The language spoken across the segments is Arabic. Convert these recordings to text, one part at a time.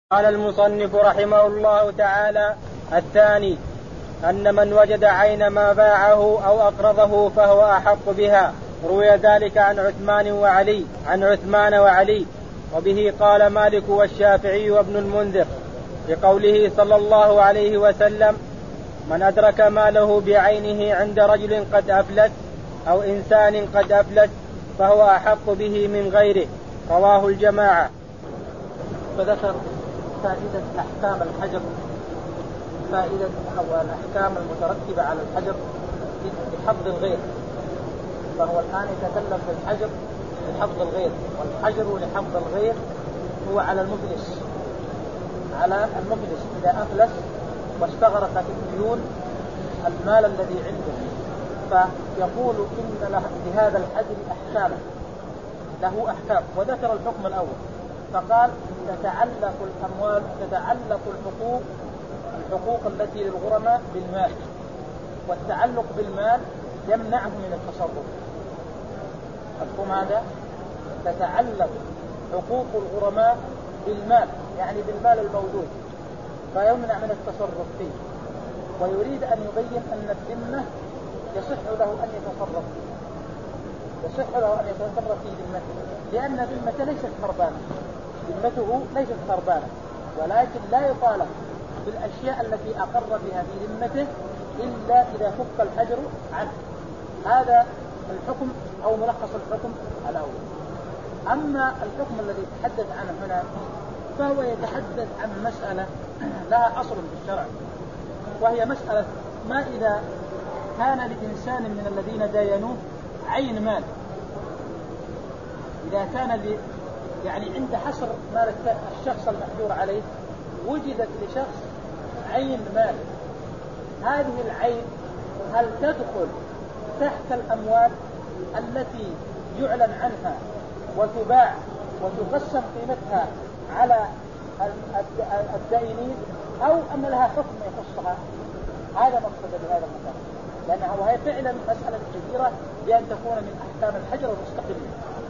قال المصنف رحمه الله تعالى: الثاني أن من وجد عين ما باعه أو أقرضه فهو أحق بها. روي ذلك عن عثمان وعلي وبه قال مالك والشافعي وابن المنذر بقوله صلى الله عليه وسلم: من أدرك ماله بعينه عند رجل قد أفلت أو إنسان قد أفلت فهو أحق به من غيره. رواه الجماعة. فذكر فائدة أحكام الحجر، فائدة أو الأحكام المترتبة على الحجر بحفظ الغير. فهو الآن يتكلم في الحجر لحفظ الغير، والحجر لحفظ الغير هو على المفلس إذا أفلس واستغرق في الديون المال الذي عنده، فيقول إن لهذا الحجر أحكاما، له أحكام. وذكر الحكم الأول فقال: تتعلق الحقوق التي للغرماء بالمال، والتعلق بالمال يمنعه من التصرف. مفهوم هذا؟ تتعلق حقوق الغرماء بالمال، يعني بالمال الموجود، فيمنع من التصرف فيه. ويريد أن يبين أن الذمة يصح له أن يتصرف في ذمته، لأن ذمته ليست خربانة، ولكن لا يطالب بالأشياء التي أقر بها في ذمته إلا إذا فك الحجر عنه. هذا الحكم أو ملخص الحكم الأول. أما الحكم الذي يتحدث عنه هنا فهو يتحدث عن مسألة لها أصل في الشرع، وهي مسألة ما إذا كان لإنسان من الذين داينوه عين مال، إذا كان يعني عند حصر مال الشخص المحجور عليه وجدت لشخص عين مال، هذه العين هل تدخل تحت الأموال التي يعلن عنها وتباع وتقسم قيمتها على الدائنين، أو أن لها حكم يخصها؟ هذا مقصد بهذا المثال، لأنها وهي فعلا مسألة كبيرة بأن تكون من أحكام الحجر المستقلة.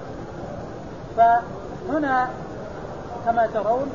فهنا كما ترون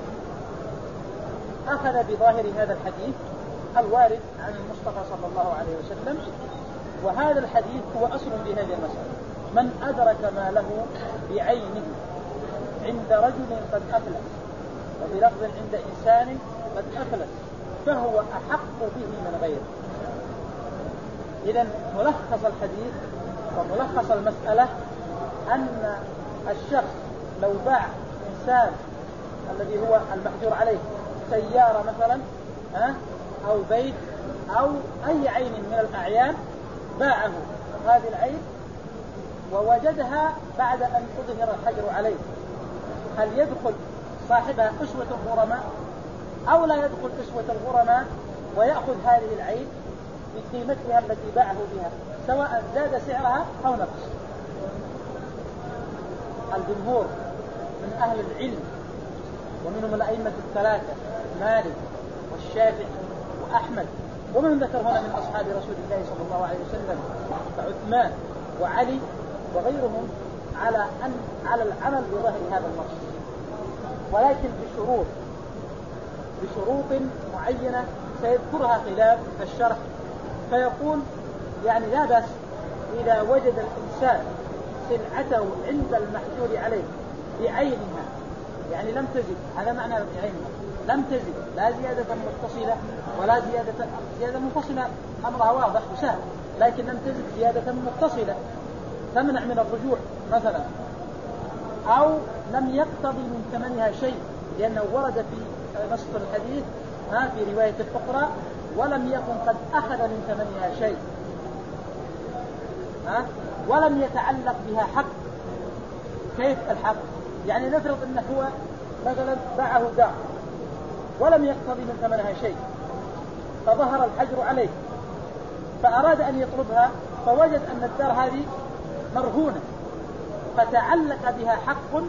أخذ بظاهر هذا الحديث الوارد عن المصطفى صلى الله عليه وسلم، وهذا الحديث هو أصل في هذه المسألة. من أدرك ماله بعينه عند رجل قد أفلس، وفي لفظ عند إنسان قد أفلس، فهو أحق به من غيره. إذن ملخص الحديث وملخص المسألة أن الشخص لو باع إنسان الذي هو المحجور عليه سيارة مثلا أو بيت أو أي عين من الأعيان، باعه هذه العين ووجدها بعد أن أظهر الحجر عليه، هل يدخل صاحبها أسوة الغرماء أو لا يدخل أسوة الغرماء ويأخذ هذه العين بقيمتها التي باعه بها، سواء زاد سعرها أو نقص؟ الجمهور من أهل العلم ومنهم الأئمة الثلاثة مالك والشافعي وأحمد ومن ذكر هنا من أصحاب رسول الله صلى الله عليه وسلم كعثمان وعلي وغيرهم على العمل بظاهر هذا النص، ولكن بشروط معينة سيذكرها خلال الشرح. فيقول يعني لا بأس إذا وجد الإنسان سلعته عند المحجور عليه بعينها، يعني لم تزد، هذا معنى بعينها، لم تزد لا زيادة متصلة ولا زيادة منفصلة، أمرها واضح وسهل، لكن لم تزد زيادة متصلة تمنع من الرجوع مثلا، أو لم يقتضي من ثمنها شيء، لأنه ورد في نص الحديث في رواية أخرى: ولم يكن قد أخذ من ثمنها شيء، ولم يتعلق بها حق. كيف الحق؟ يعني نفرض أنه هو مثلا باعه دار ولم يقتضي من ثمنها شيء، فظهر الحجر عليه فأراد أن يطلبها، فوجد أن الدار هذه مرهونة، فتعلق بها حق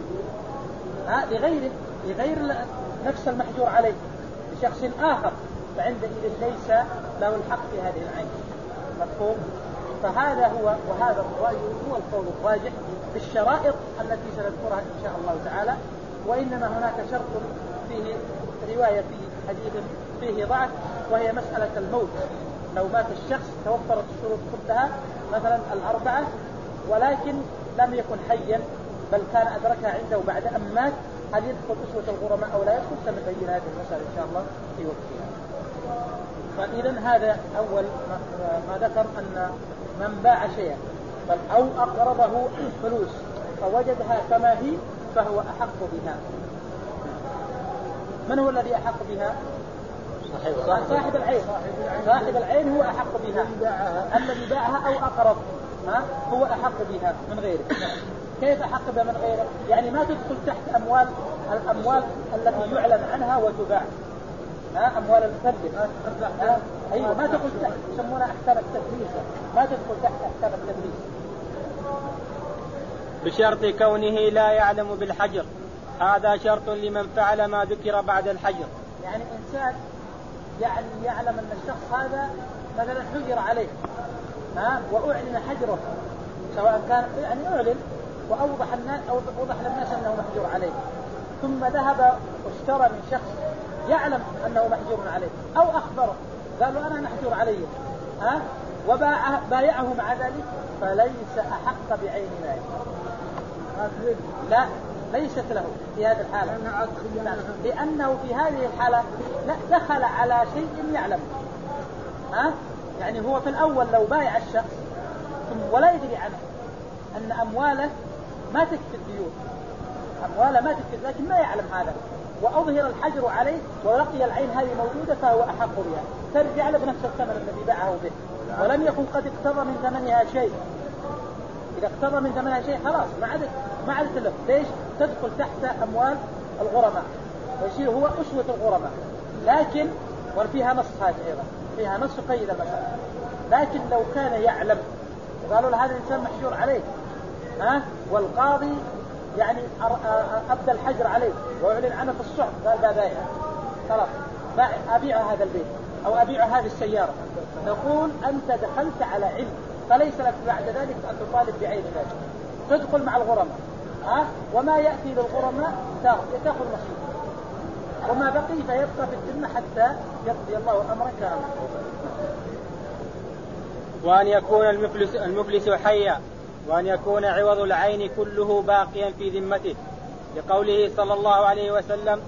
لغير نفس المحجور عليه، لشخص آخر، فعندئذ ليس له الحق في هذه العين. مفهوم؟ فهذا هو، وهذا الرأي هو القول الراجح بالشرائط التي سنذكرها إن شاء الله تعالى. وإنما هناك شرط فيه رواية في حديث فيه ضعف، وهي مسألة الموت. لو مات الشخص توفرت الشروط كلها مثلا الأربعة ولكن لم يكن حيا بل كان أدركها عنده بعد أن مات، هل يدخل أسوة الغرماء أو لا يدخل؟ سنبين هذه المسألة إن شاء الله في وقتها. فإذا هذا أول ما ذكر أن من باع شيئا أو أقرضه فلوس فوجدها كما هي فهو أحق بها. من هو الذي أحق بها؟ صاحب العين. صاحب العين هو أحق بها. الذي باعها أو أقرض هو أحق بها من غيره. كيف أحق بها من غيره؟ يعني ما تدخل تحت الأموال التي يعلن عنها وتباع، أموال المسلم. أيوة ما تدخل تحت، يسمونها أحكام التدليس، ما تدخل تحت أحكام التدليس. بشرط كونه لا يعلم بالحجر، هذا شرط لمن فعل ما ذكر بعد الحجر. يعني إنسان يعني يعلم أن الشخص هذا مثلا حجر عليه وأعلن حجره، سواء كان يعني أعلن وأوضح الناس أو وضح للناس أنه محجور عليه، ثم ذهب واشترى من شخص يعلم أنه محجور عليه أو أخبره قال له أنا محجور عليه وبايعه مع ذلك، فليس أحق بعين ماله. لا ليست له في هذه الحالة، لأنه في هذه الحالة دخل على شيء يعلم. يعني هو في الأول لو بايع الشخص ولا يدري عنه أن أمواله ما تكفي الديون، أمواله ما تكفي، لكن ما يعلم هذا وأظهر الحجر عليه ولقي العين هذه موجودة فهو أحق بها، ترجع له بنفس الثمن الذي باعه به ولم يكن قد اقتضى من ثمنها شيء. إذا اقتضى من ثمنها شيء خلاص ما عادت له. ليش؟ تدخل تحت أموال الغرماء ويصير هو أسوة الغرماء. لكن وفيها نص، هذا أيضا فيها نص قيد المسألة. لكن لو كان يعلم قالوا له هذا الإنسان محجور عليه والقاضي يعني أبدى الحجر عليه وأعلن عنه في الصحف قال بايع خلاص أبيع هذا البيت أو أبيع هذه السيارة، نقول أنت دخلت على علم فليس لك بعد ذلك أن تطالب بعين ذلك، تدخل مع الغرماء وما يأتي للغرماء تأخذ نصيب وما بقي فيبقى في الذمة حتى يقضي الله أمرا كاملا. وأن يكون المفلس حيا، وأن يكون عوض العين كله باقيا في ذمته، لقوله صلى الله عليه وسلم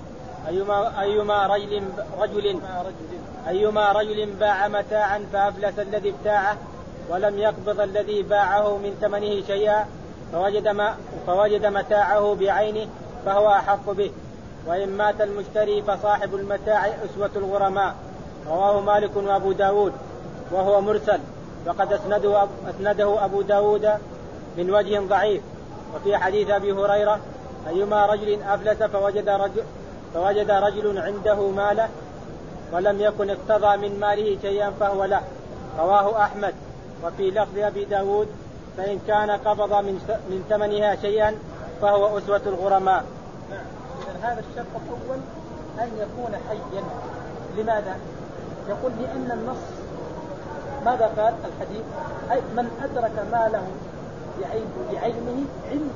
أيما رجل باع متاعا فأفلس الذي ابتاعه ولم يقبض الذي باعه من ثمنه شيئا فوجد متاعه بعينه فهو أحق به، وإن مات المشتري فصاحب المتاع أسوة الغرماء. رواه مالك وأبو داود وهو مرسل، وقد أسنده أبو داود من وجه ضعيف. وفي حديث أبي هريرة أيما رجل أفلس فوجد رجل عنده ماله ولم يكن اقتضى من ماله شيئا فهو له. رواه أحمد. وفي لفظ أبي داود فإن كان قبض من ثمنها شيئا فهو أسوة الغرماء. إذن هذا الشرط الأول أن يكون حيا. لماذا؟ يقول لأن النص ماذا قال الحديث؟ أي من أدرك ماله بعينه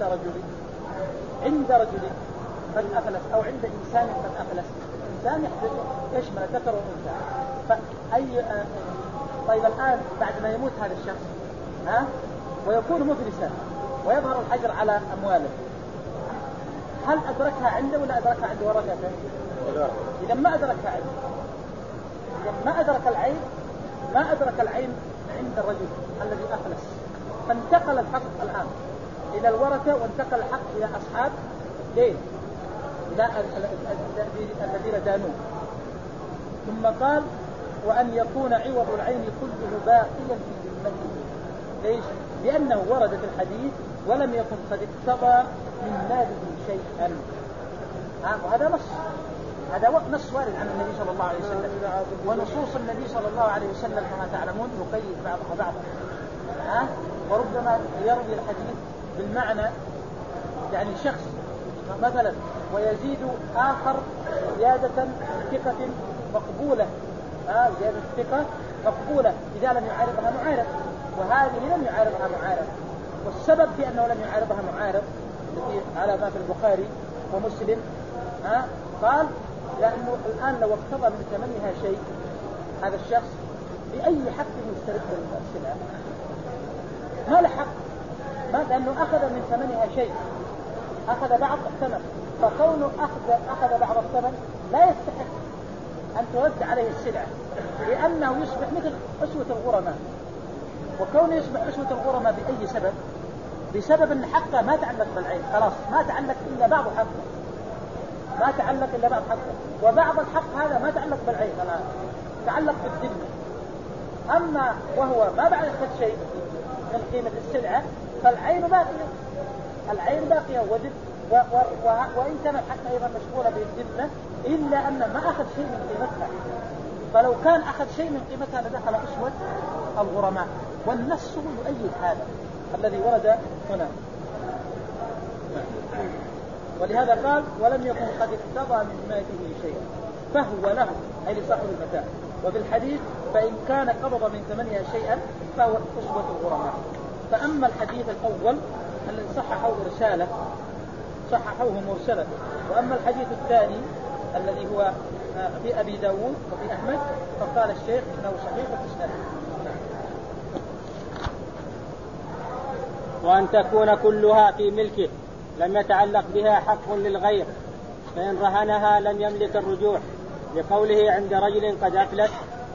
عند رجل قد أفلس أو عند إنسان قد أفلس. إنسان يشمل ذكر وأنثى. طيب الآن بعد ما يموت هذا الشخص ويكون مفلسا ويظهر الحجر على أمواله، هل أدركها عنده ولا أدركها عند ورثته؟ إذا ما أدركها عنده، إذا ما أدرك العين عند الرجل الذي أفلس، فانتقل الحق الآن إلى الورثة وانتقل الحق إلى أصحاب دين، إلى الذين دانوه. ثم قال وأن يكون عوض العين كله باقيا في ذمته. ليش؟ لأنه ورد في الحديث ولم يكن قد اقتضى من ماله شيئا. وهذا نص وارد عن النبي صلى الله عليه وسلم، ونصوص النبي صلى الله عليه وسلم كما تعلمون يقيد بعضها بعضا. وربما يروي الحديث بالمعنى، يعني شخص مثلا ويزيد آخر زيادة ثقة مقبولة، زيادة ثقة مقبولة إذا لم يعارضها معارض، وهذه لم يعارضها معارض. والسبب في أنه لم يعارضها معارض التي على ما في البخاري ومسلم قال لأنه الآن لو اقتضى من ثمنها شيء هذا الشخص بأي حق يسترد السلعة؟ ما له حق، ما لأنه أخذ من ثمنها شيء، أخذ بعض الثمن، فكونه أخذ بعض الثمن لا يستحق أن ترد عليه السلعة، لأنه يصبح مثل أسوة الغرماء. وكونه يصبح أسوة الغرماء بأي سبب؟ بسبب أن حقه ما تعلق بالعين، خلاص ما تعلق إلا بعض حقه، ما تعلق إلا بعض حقه، وبعض الحق هذا ما تعلق بالعين الآن، تعلق بالذمة. أما وهو ما بعد أخذ شيء من قيمة السلعة فالعين باقية، العين باقية وإن كان الحق أيضا مشغولة بالذمة، إلا أن ما أخذ شيء من قيمتها. فلو كان أخذ شيء من قيمتها لدخل أسوة الغرماء، والنص يؤيد هذا الذي ورد هنا. ولهذا قال ولم يكن قد اقتضى من ماله شيئا فهو له، أي لصاحب المتاع. وفي الحديث فإن كان قبض من ثمنها شيئا فهو أسوة الغرماء. فأما الحديث الأول الذي صححوه مرسلا، وأما الحديث الثاني الذي هو في أبي داود وفي أحمد فقال الشيخ إنه صحيح الإسناد. وأن تكون كلها في ملكه لم يتعلق بها حق للغير، فإن رهنها لم يملك الرجوع، لقوله عند رجل قد أفلت،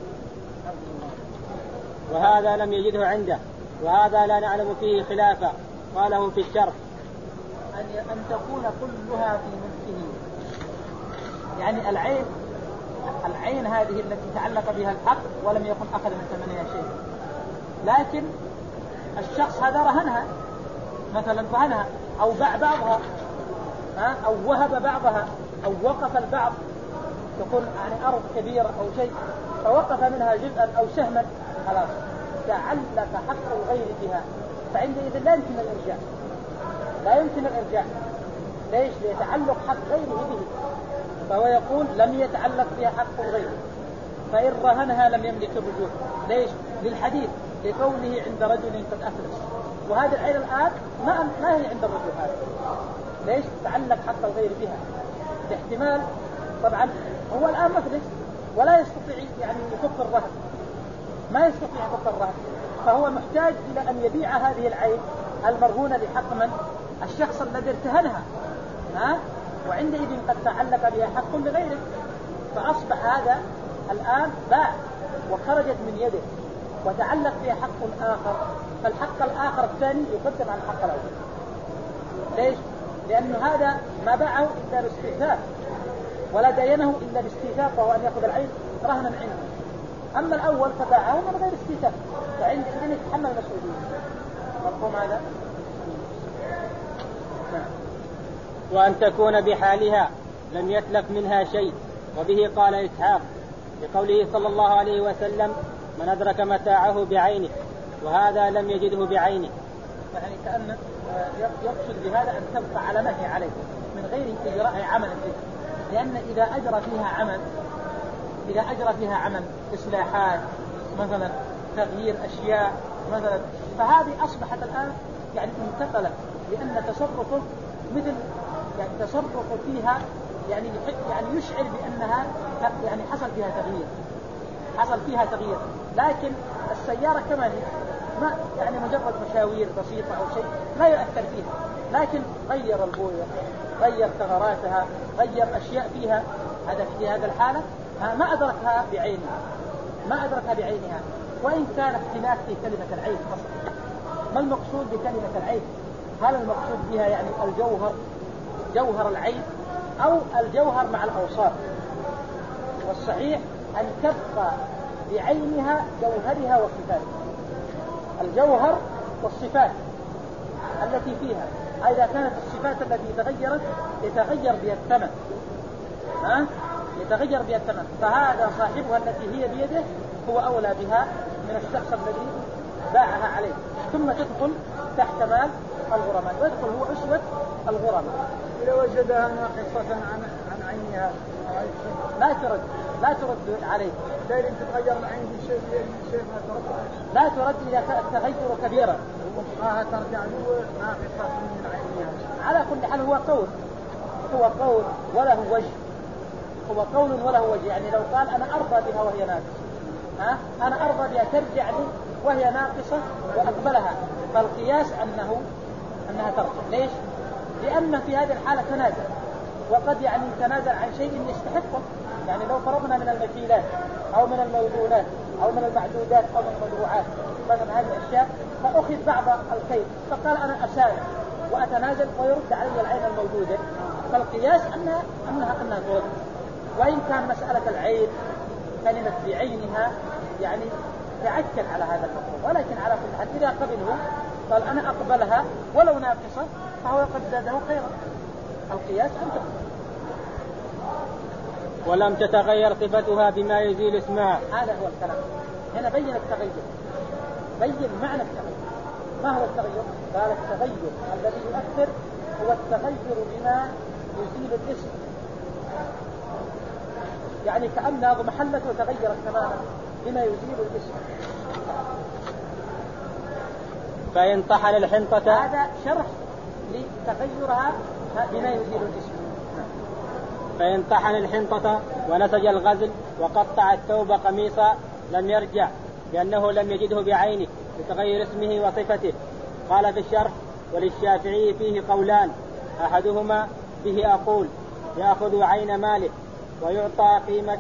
وهذا لم يجده عنده، وهذا لا نعلم فيه خلافا، قاله في الشرح. أن تكون كلها في ملكه، يعني العين هذه التي تعلق بها الحق ولم يكن أخذ من ثمنها شيء، لكن الشخص هذا رهنها، مثلا رهنها أو باع بعضها أو وهب بعضها أو وقف البعض، تكون يعني أرض كبيرة أو شيء فوقف منها جزءا أو سهما، خلاص تعلق حق الغير بها، فعندئذ لا يمكن الإرجاع، لا يمكن الإرجاع. ليش؟ ليتعلق حق غيره به، فهو يقول لم يتعلق بها حق الغير، فإن رهنها لم يملك الرجوع. ليش؟ للحديث لقوله عند رجل قد أفلس، وهذه العين الآن ما هي عند الرجل هذا. ليش؟ تعلق حق الغير بها باحتمال. طبعا هو الآن مفلس ولا يستطيع يعني يفك الرهن، ما يستطيع يفك الرهن، فهو محتاج إلى أن يبيع هذه العين المرهونة لحق من؟ الشخص الذي ارتهنها، وعندئذ قد تعلق بها حق لغيره، فأصبح هذا الآن باع وخرجت من يده وتعلق بها حق آخر، فالحق الآخر الثاني يقدم على الحق الأول. ليش؟ لأن هذا ما باعه إلا باستيثاق، ولا دينه إلا باستيثاق، وهو أن يأخذ العين رهنا عنده. أما الأول فباعه من غير استيثاق، فعندئذ يتحمل المسؤولية. مفهوم هذا؟ وأن تكون بحالها لم يتلف منها شيء، وبه قال إسحاق لقوله صلى الله عليه وسلم من أدرك متاعه بعينه، وهذا لم يجده بعينه. يعني كأن يقصد بهذا أن تبقى على ما هي عليه من غير إجراء عمل فيه، لأن إذا أجرى فيها عمل إصلاحات مثلا، تغيير أشياء مثلا، فهذه أصبحت الآن يعني انتقلت، لأن تصرفه مثل يعني تصرف فيها يعني يشعر بأنها يعني حصل فيها تغيير، لكن السيارة كما هي ما يعني مجرد مشاوير بسيطة أو شيء لا يؤثر فيها، لكن غير البوية، غير ثغراتها، غير أشياء فيها، هذا في هذا الحالة ما أدركها بعينها، وإن كان اختلاف في كلمة العين أصلا. ما المقصود بكلمة العين؟ هل المقصود بها يعني جوهر العين أو الجوهر مع الأوصاف؟ والصحيح أن تبقى بعينها جوهرها وصفاتها، الجوهر والصفات التي فيها. إذا كانت الصفات التي تغيرت يتغير بها الثمن، فهذا صاحبها التي هي بيده هو أولى بها من الشخص الذي باعها عليه، ثم تدخل تحت مال الغرماء، ويدخل هو أسوة الغرماء. إذا وجدها ناقصة عن عينها لا ترد عليه. دائما تتغير العين بالشيء ما ترد، لا ترد إذا كان التغير كبيرا، وفقها ترجع له ناقصة من عينها. على كل حال هو قول وله وجه، هو قول وله وجه. يعني لو قال أنا أرضى بها وهي ناقصة، أنا أرضى بها ترجع لي وهي ناقصة وأقبلها، فالقياس أنها ترجع. ليش؟ لأن في هذه الحالة تنازل، وقد يعني تنازل عن شيء يستحقه. يعني لو فرضنا من المكيلات أو من الموزونات أو من المعدودات أو من المزروعات مثلا هذه الأشياء، فأخذ بعض الكيل فقال أنا أسارع وأتنازل ويرد علي العين الموجودة، فالقياس أنها ترد. وإن كان مسألة العين كلمة بعينها يعني تعكل على هذا المفهوم، ولكن على كل حال إذا قبله قال أنا أقبلها ولو ناقصة فهو قد زاده خيرا. القياس أنت. ولم تتغير صفتها بما يزيل اسمها. هذا هو الكلام. هنا بين التغير، بين معنى التغير. ما هو التغير؟ قال التغير الذي يؤثر هو التغير بما يزيل الاسم. يعني كأن محلته تغيرت تماما بما يزيل الاسم. فإن طحن الحنطة، هذا شرح لتغيرها بما يزيل الاسم. فإن طحن الحنطة ونسج الغزل وقطع الثوب قميصا لم يرجع، لأنه لم يجده بعينه لتغير اسمه وصفته. قال في الشرح: وللشافعي فيه قولان، أحدهما به أقول يأخذ عين ماله ويعطى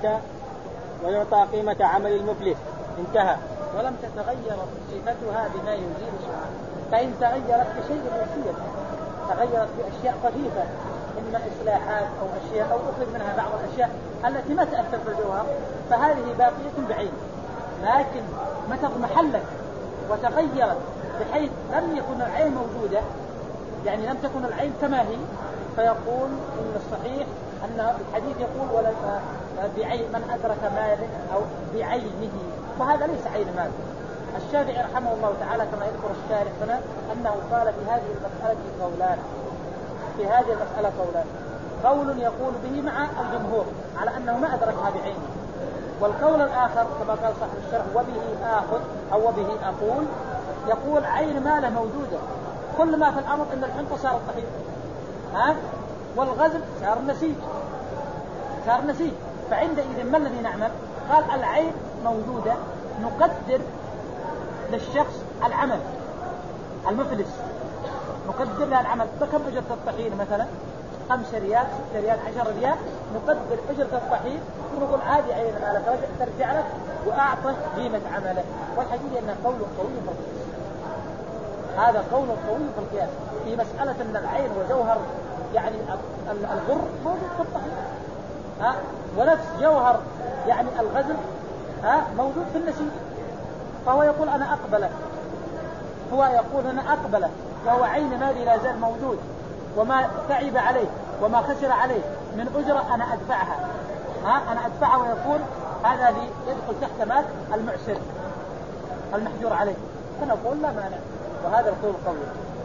قيمة عمل المفلس. انتهى. ولم تتغير صفتها بما يزيل اسمها. فإن تغيرت بشيء يسير، تغيرت بأشياء خفيفة، إما إصلاحات أو أشياء أو أخذ منها بعض الأشياء التي ما تأثر في الجوهر، فهذه باقية بعين. لكن متى اضمحلت وتغيرت بحيث لم يكن العين موجودة، يعني لم تكن العين كما هي، فيقول إن الصحيح أن الحديث يقول ولا بعين من أدرك مال أو بعينه، وهذا ليس عين مال. الشافعي رحمه الله تعالى كما يذكر الشارح هنا أنه قال في هذه المسألة قولان، في هذه المسألة قولان: قول يقول به مع الجمهور على أنه ما أدركها بعينه، والقول الآخر كما قال صاحب الشرح وبه آخذ أو وبه أقول، يقول عين ماله موجودة، كل ما في الأمر إن الحنطة صار الطحين والغزل صار النسيج، فعندئذ ما الذي نعمل؟ قال العين موجودة، نقدر للشخص العمل المفلس، نقدر له العمل بكم أجرة الطحين مثلا 5 ريال 6 ريال 10 ريال، نقدر أجرة الطحين ونقول عادي عين مالك ترجع لك وأعطه قيمة عمله. والحقيقة أنه قول قوي في القياس، هذا قول قوي في القياس في مسألة أن العين وجوهر يعني الغر موجود في الطحين، ونفس جوهر يعني الغزل موجود في النسيج، فهو يقول أنا أقبله، هو يقول أنا أقبله وهو عين مالي لا زال موجود، وما تعب عليه وما خسر عليه من أجرة أنا أدفعها، أنا أدفعها، ويقول هذا لي يدخل تحت مال المعسر المحجور عليه، فنقول لا مانع، وهذا القول قوي.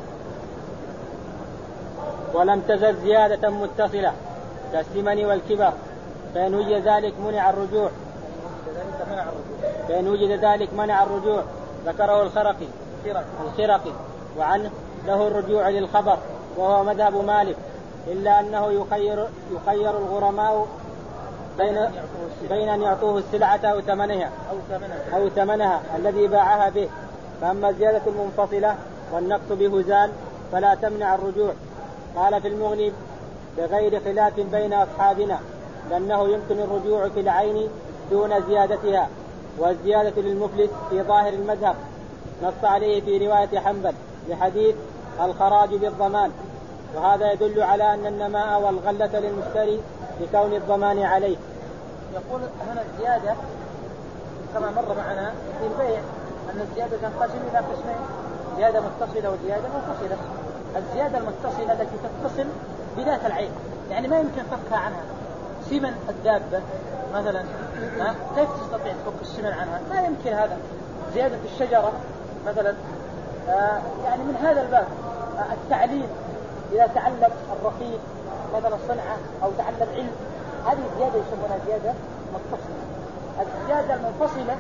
ولم تزل زيادة متصلة كالسمن والكبر، فإن وجد ذلك منع الرجوع، منع الرجوع. ذكره الخرقي وعنه له الرجوع للخبر، وهو مذهب مالك، إلا أنه يخير الغرماء بين أن يعطوه السلعة أو ثمنها الذي باعها به. فأما الزيادة المنفصلة والنقص بهزال فلا تمنع الرجوع. قال في المغني: بغير خلاف بين أصحابنا، لأنه يمكن الرجوع في العين دون زيادتها، والزيادة للمفلس في ظاهر المذهب، نص عليه في رواية حنبل لحديث الخراج بالضمان، وهذا يدل على أن النماء والغلة للمشتري لكون الضمان عليه. يقول هنا الزيادة كما مر معنا في البيع أن الزيادة تنقسم إلى قسمين: زيادة متصلة وزيادة منفصلة. الزيادة المتصلة التي تتصل بذات العين، يعني ما يمكن فكها عنها. سمن الدابة مثلا كيف تستطيع تفك السمن عنها؟ ما يمكن هذا. زيادة الشجرة مثلا يعني من هذا الباب. التعليم إذا تعلم الرقيق مثلا صنعة أو تعلم علم، هذه زيادة يسمونها زيادة متصلة. الزيادة المنفصلة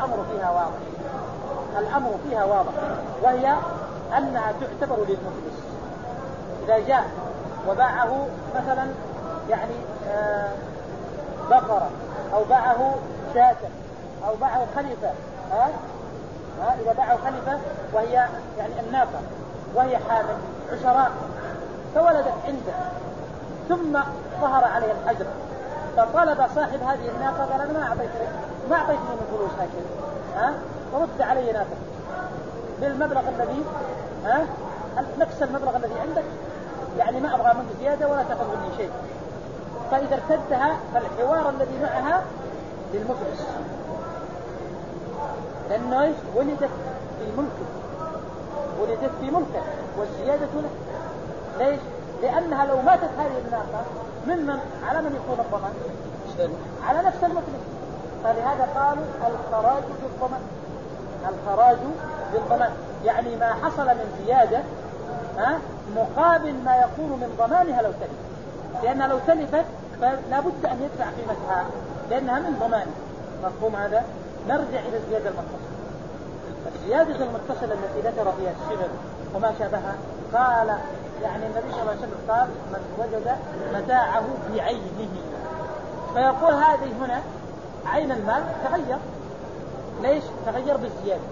الأمر فيها واضح، وهي أنها تعتبر للمفلس إذا جاء وباعه مثلا يعني بقرة أو باعه شاة أو باعه خلفة، إذا باعه خلفة وهي يعني الناقة وهي حامل عشراء فولدت عنده ثم ظهر عليه الحجر، فطلب صاحب هذه الناقة قال أنا ما أعطيتني من فلوس هكذا، ورد علي ناقة بالمبلغ الذي نفس المبلغ الذي عندك، يعني ما أبغى منك زيادة ولا تأخذ مني شيء. فإذا ارتدها فالحوار الذي معها للمفلس، لأنه ولدت في ملكه والزيادة له. ليش؟ لأنها لو ماتت هذه الناقة على من يكون الضمان؟ على نفس المفلس. فلهذا قالوا الخراج بالضمان، يعني ما حصل من زيادة مقابل ما يكون من ضمانها لو تلفت، لأنها لو تلفت فلا بد أن يدفع قيمتها لأنها من ضمانه. مفهوم هذا؟ نرجع إلى الزيادة المتصلة. الزيادة المتصلة التي ذكر فيها السبب وما شابهها، قال يعني النبي صلى الله عليه وسلم قال من وجد متاعه بعينه، فيقول هذه هنا عين المال تغير. ليش؟ تغير بالزيادة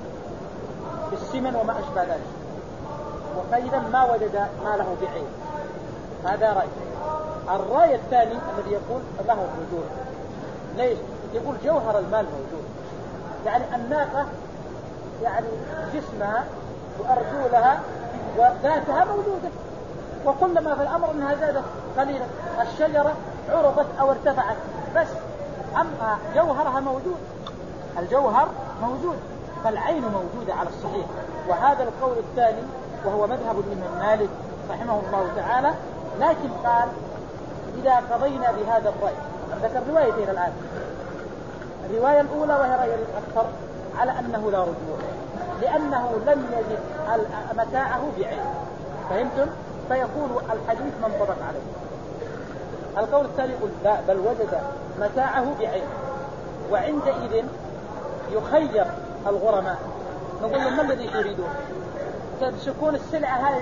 بالسمن وما أشبه ذلك، وفإذا ما وجد ماله بعين. هذا رأي. الرأي الثاني الذي يقول له وجود. ليش؟ يقول جوهر المال موجود، يعني الناقة يعني جسمها وأرجلها وذاتها موجودة، وكلما في الأمر أنها زادت قليلا. الشجرة عرضت أو ارتفعت بس، أما جوهرها موجود، الجوهر موجود، فالعين موجودة على الصحيح. وهذا القول الثاني وهو مذهب الإمام مالك رحمه الله تعالى. لكن قال إذا قضينا بهذا الرأي، ذكر روايتين الآن، الرواية الأولى وهي رأي الأكثر على أنه لا رجوع، لأنه لم يجد متاعه بعين. فهمتم؟ فيكون الحديث منطبق عليه. القول الثاني يقول لا، بل وجد متاعه بعين، وعندئذ يخير الغرماء. نقول لهم ما الذي تريدون؟ تمسكون السلعة هذه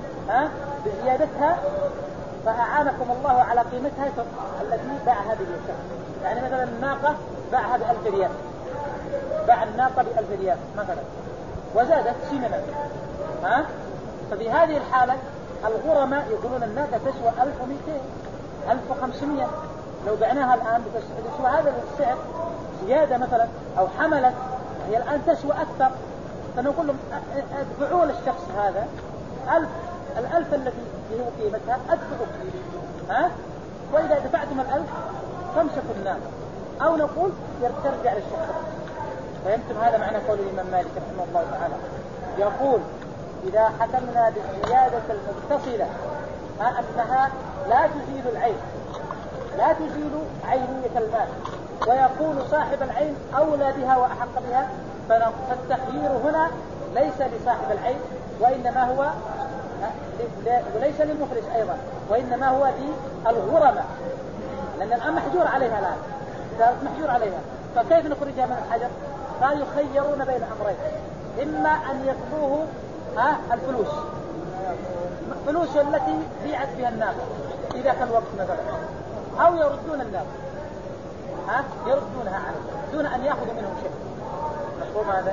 بزيادتها فأعانكم الله على قيمتها التي باعها بالشخص. يعني مثلا الناقة باعها ب1000 ريال، باع الناقة ب1000 ريال مثلا وزادت سمنا، ففي هذه الحالة الغرماء يقولون الناقة تسوى 1200 1500، لو بعناها الآن تسوى هذا السعر زيادة مثلا، أو حملت هي الآن تسوى أكثر. فنقول لهم ادفعوا للشخص هذا 1000 التي هي قيمتها ادفعوا، وإذا دفعتم 1000 فامسكوا الناقة، أو نقول ترجع للشخص. فهمتم؟ هذا معنى قول الإمام مالك رحمه الله تعالى. يقول إذا حكمنا بالزيادة المتصلة أنها لا تزيل العين، لا تزيل عينية المال، ويكون صاحب العين أولى بها وأحق بها، فالتخيير هنا ليس لصاحب العين وإنما هو وليس للمفلس أيضا، وإنما هو للغرماء، لأن الآن محجور عليها، الآن صارت محجور عليها، فكيف نخرجها من الحجر؟ قال يخيرون بين أمرين، إما أن يقضوه الفلوس التي بيعت بها الناقة إذا كان وقت مثلا، أو يردون الناقة، يردونها عليه دون أن يأخذوا منهم شيء. مفهوم هذا؟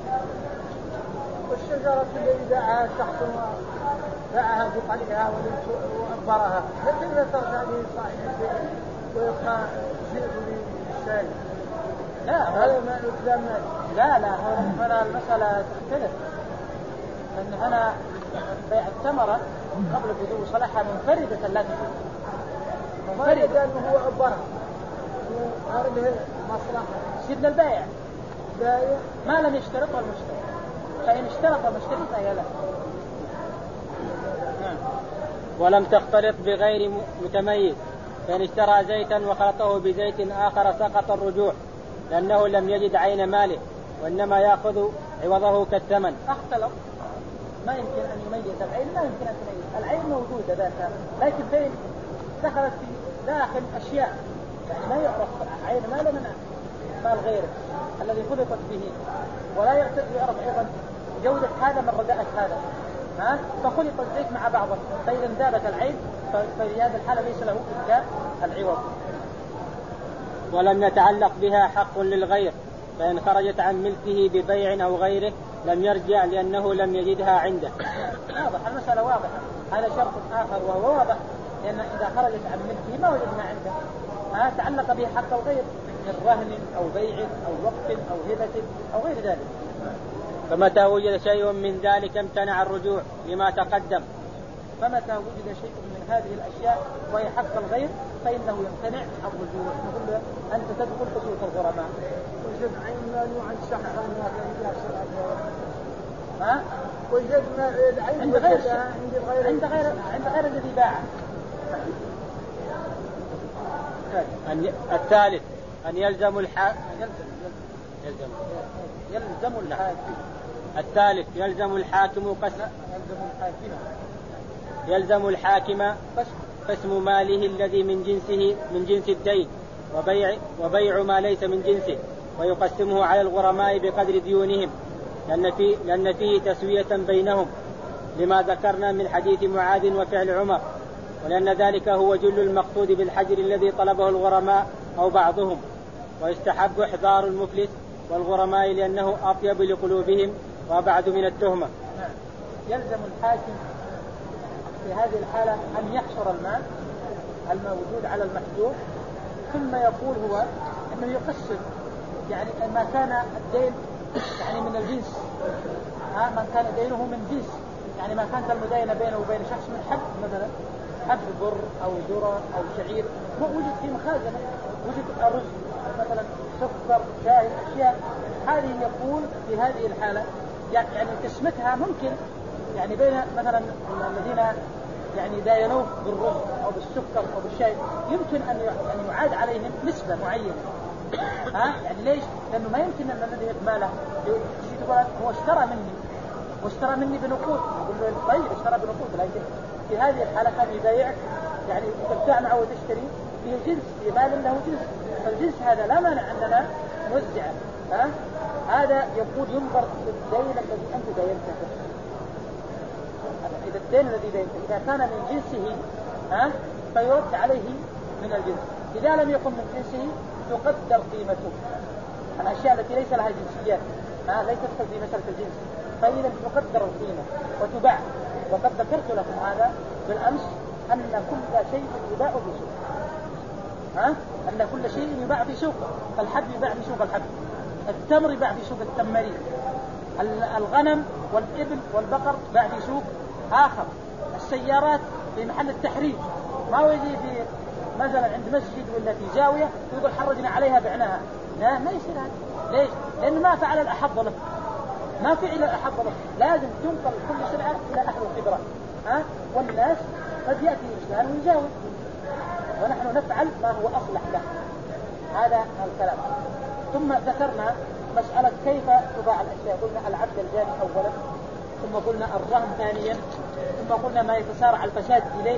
والشجرة التي باعها شخص باعها بقلبها وأكبرها، كيف ترجع به صاحبه ويبقى شيء للشارع؟ لا هذا ما الإسلام لا هنا المسألة تختلف، لأن هنا بيع الثمرة قبل بدو صلاحها منفردة لا تجوز، منفردة لأنه هو عبرها وهذه مصلحة سيدنا البائع ما لم يشترطها المشتري، فإن اشترط المشتري فهي له. ولم تختلط بغير متميز، فإن اشترى زيتا وخلطه بزيت آخر سقط الرجوع، لأنه لم يجد عين ماله وإنما يأخذ عوضه كالثمن. اختلط ما يمكن أن يميز العين، ما يمكن أن تميز العين موجودة ذاتها، لكن فين دخلت في داخل أشياء يعني ما يعرف عين ماله من مال غيره الذي خلطت به، ولا يعرف أيضا جودة هذا من رداءة هذا، فخلط الزيت مع بعضه، فإذا انذابت العين ففي هذه الحالة ليس له إلا العوض. ولم يتعلق بها حق للغير، فإن خرجت عن ملكه ببيع أو غيره لم يرجع لأنه لم يجدها عنده. واضح، المسألة واضحة. هذا شرط آخر وهو واضح، لأن إذا خرجت عن ملكه ما وجدنا عنده، تعلق به حق الغير من رهن أو بيع أو وقف أو هبة أو غير ذلك. فمتى وجد شيء من ذلك امتنع الرجوع لما تقدم. فمتى وجد شيء من هذه الأشياء وهي حق الغير فإنه يمتنع الرجوع. نقول له أنت تدخل حقوق الغرماء. وجد عين عند شخص ها؟ وجدنا العين عند غير الذي باع. الثالث أن يلزم الحاكم. الثالث يلزم الحاكم يلزم الحاكم قسم ماله الذي من جنس الدين وبيع ما ليس من جنسه، ويقسمه على الغرماء بقدر ديونهم، لأن فيه تسوية بينهم لما ذكرنا من حديث معاذ وفعل عمر، ولأن ذلك هو جل المقصود بالحجر الذي طلبه الغرماء أو بعضهم. ويستحب إحضار المفلس والغرماء لأنه أطيب لقلوبهم وأبعد من التهمة. يلزم الحاكم في هذه الحالة أن يحصر المال الموجود على المحجور، ثم يقول هو أنه يقسم، يعني ما كان الدين يعني من الجنس، من كان دينه من جنس، يعني ما كانت المداينة بينه وبين شخص من حب، مثلا حب بر أو ذرة أو شعير وجد في مخازنه، وجد أرز مثلا سكر شاي أشياء، هذه يقول في هذه الحالة يعني قسمتها ممكن يعني بين مثلا الذين يعني داينوه بالرز أو بالسكر أو بالشاي، يمكن أن يعني يعاد عليهم نسبة معينة. يعني ليش؟ لأنه ما يمكن أن الذي ماله يقول هو اشترى مني بنقود، يقول له طيب اشترى بنقود، لكن في هذه الحالة كان يبايع يعني تبتاع معه وتشتري فيه جنس، في مال له جنس، فالجنس هذا لا مانع أننا نوزعه. هذا يقول ينظر الدين الذي أنت دينته، إذا الدين الذي دينته إذا كان من جنسه فيرد عليه من الجنس، إذا لم يكن من جنسه تقدر قيمته. الأشياء التي ليس لها جنسيات لا تدخل في مسألة الجنس، فإذا تقدر القيمة وتباع. وقد ذكرت لكم هذا بالأمس أن كل شيء يباع في سوق، أن كل شيء يباع في سوق. الحب يباع في سوق الحب، التمر يباع في سوق التمرين، الغنم والإبل والبقر باع في سوق آخر، السيارات في محل التحريج، ما هو يجي في مثلا عند مسجد ولا في زاوية يقول حرجنا عليها بعناها، لا ما يصير هذا. ليش؟ لأنه ما فعل الأحظ له، ما فعل الأحظ له، لازم تنقل كل سلعة إلى أهل الخبرة. والناس قد يأتي الإنسان ويجاوب، ونحن نفعل ما هو أصلح له. هذا الكلام. ثم ذكرنا مسألة كيف تباع الأشياء، قلنا العبد الجاني أولا، ثم قلنا الرهن ثانيا، ثم قلنا ما يتسارع الفساد إليه،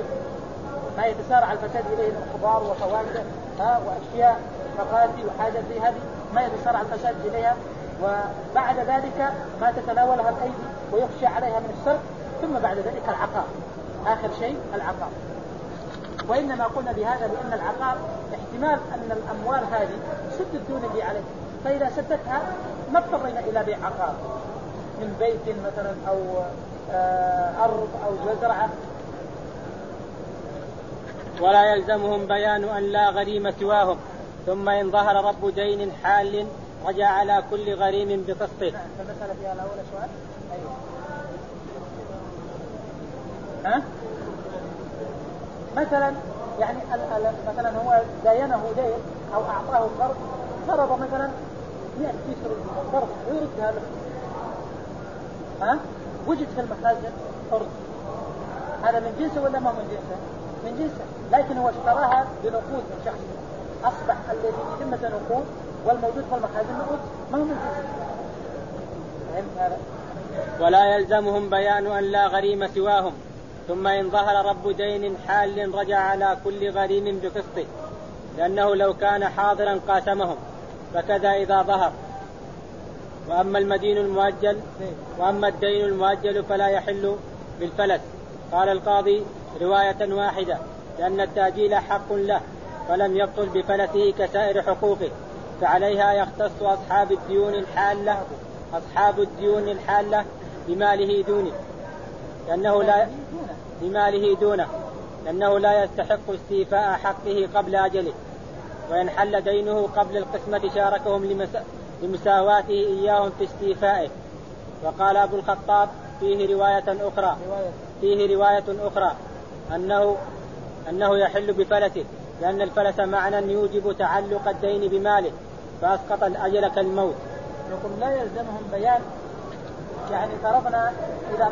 الأخبار وفواكه وأشياء مقاتي وحاجة زي هذه ما يتسارع الفساد إليها، وبعد ذلك ما تتناولها الأيدي ويخشى عليها من السرقة، ثم بعد ذلك العقار، آخر شيء العقار. وإنما قلنا بهذا لأن العقار احتمال أن الأموال هذه سد الدون اللي عليه، فإذا سدتها ما اضطرينا إلى بيع عقار من بيت مثلا أو أرض أو زرعة. ولا يلزمهم بيان أن لا غريم سواهم، ثم إن ظهر رب دين حال رجع على كل غريم بقسطه. فالمسألة فيها الأول سؤال. مثلا يعني مثلا هو داينه دين أو أعطاه قرض، فرض مثلا 100 كيس قرض ويردها له، وجد في المخازن قرض، هذا من جنسه ولا ما من جنسه؟ من جنسه، لكن هو اشتراها بنقود من شخص، أصبح الذي في ذمة نقود والموجود في المخازن نقود، ما هو من جنسه. فهمت هذا؟ ولا يلزمهم بيان أن لا غريم سواهم، ثم إن ظهر رب دين حال رجع على كل غريم بقسطه، لأنه لو كان حاضرا قاسمهم، فكذا إذا ظهر. وأما الدين المؤجل فلا يحل بالفلس. قال القاضي رواية واحدة، لأن التأجيل حق له، فلم يبطل بفلته كسائر حقوقه، فعليها يختص أصحاب الديون الحالة بماله دونه لأنه لا يستحق استيفاء حقه قبل أجله، وإن حل دينه قبل القسمة شاركهم لمساواته إياهم في استيفائه. وقال أبو الخطاب فيه رواية أخرى أنه يحل بفلته، لأن الفلس معنى يوجب تعلق الدين بماله فأسقط الأجل كالموت. يقول لا يلزمهم بيان، يعني فرضنا إذا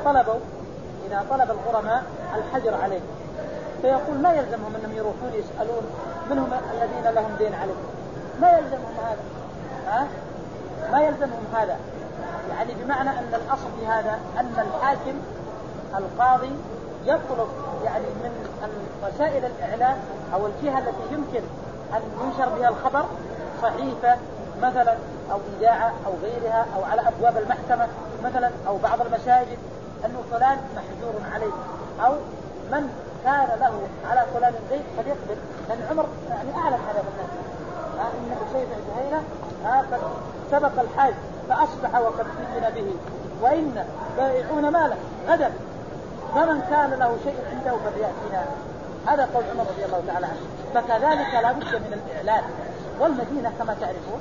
طلب الغرماء الحجر عليه، فيقول ما يلزمهم أنهم يروحون يسألون من هم الذين لهم دين عليه، ما يلزمهم هذا، ما يلزمهم هذا، يعني بمعنى أن الأصل في هذا أن الحاكم القاضي يطلب يعني من وسائل الإعلام أو الجهة التي يمكن أن ينشر بها الخبر، صحيفة مثلا أو إذاعة أو غيرها، أو على أبواب المحكمة مثلا أو بعض المساجد، أنه فلان محجور عليه، أو من كان له على فلان دين فليقبل، لأن عمر يعني أعلم هذا بالناس، إن أسيد جهينة قد سبق الحاج فأصبح وقد فتن به، وإن بائعون ماله غدا، فمن كان له شيء عنده فليأتينا. هذا قول عمر رضي الله تعالى عنه. فكذلك لا بد من الإعلان. والمدينة كما تعرفون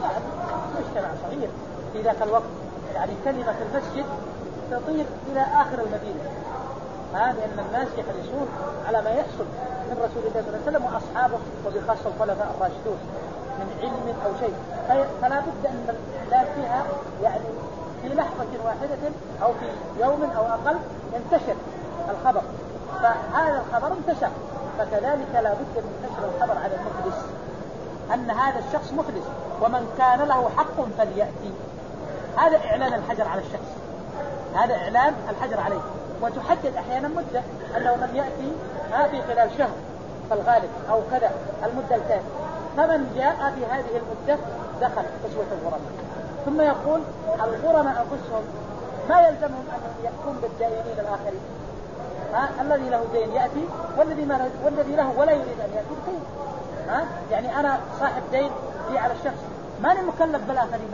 مجتمع صغير في ذاك الوقت، يعني كلمة المسجد تطير إلى آخر المدينة، لأن الناس يحرصون على ما يحصل من رسول الله صلى الله عليه وسلم وأصحابه، وبخاصة الخلفاء الراشدون من علم أو شيء، فلا بد أن الإعلان فيها يعني في لحظة واحدة أو في يوم أو أقل ينتشر الخبر، فهذا الخبر انتشر. فكذلك لا بد من نشر الخبر على المفلس أن هذا الشخص مفلس، ومن كان له حق فليأتي. هذا إعلان الحجر على الشخص، هذا إعلان الحجر عليه. وتحدد أحيانا مدة، أنه من يأتي في خلال شهر فالغالب أو كذا المدة الكافية، فمن جاء في هذه المدة دخل قسوة الغرماء. ثم يقول الغرماء أنفسهم ما يلزمهم أن يحكم بالدائنين الآخرين، الذي له دين يأتي، والذي له ولا يريد أن يأتي بخير. يعني أنا صاحب دين لي على الشخص، ماني مكلف بالآخرين،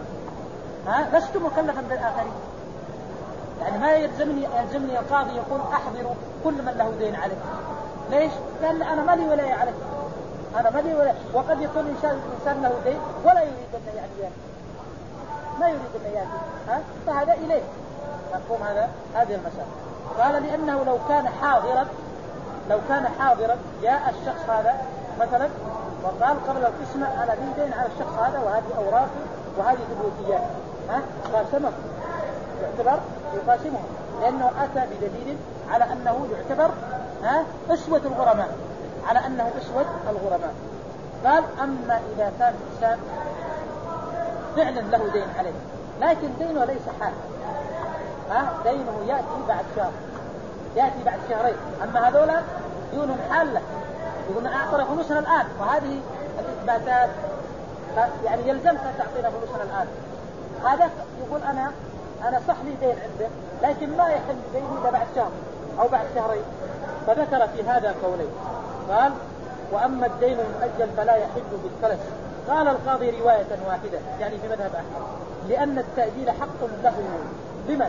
لست مكلفا بالآخرين، يعني ما يلزمني القاضي يقول أحضروا كل من له دين عليه. ليش؟ لأن أنا ما لي ولاية عليه، وقد يكون إنسان له دين ولا يريد أن يأتي، ما يريد أن يأتي، فهذا إليه مفهوم هذه المسألة. قال لأنه لو كان حاضرا جاء الشخص هذا مثلا وقال قبل القسمة أنا لي دين على الشخص هذا، وهذه أوراقي وهذه ثبوتيات، قاسمه يعتبر يقاسمه، لأنه أتى بدليل على أنه يعتبر أسوة الغرماء، قال أما إذا كان إنسان فعلا له دين عليه لكن دينه ليس حال، دينه يأتي بعد شهر، يأتي بعد شهرين، أما هذولا دينهم حالة، يقولون أعطنا فلوسنا الآن، وهذه الإثباتات يعني يلزمك أن تعطينا فلوسنا الآن. هذا يقول أنا صح لي دين عنده، لكن ما يحل ديني إلا بعد شهر أو بعد شهرين. فذكر في هذا قولين، قال وأما الدين المؤجل فلا يحل بالفلس. قال القاضي رواية واحدة، يعني في مذهب أحمد، لأن التأجيل حق له. لمن؟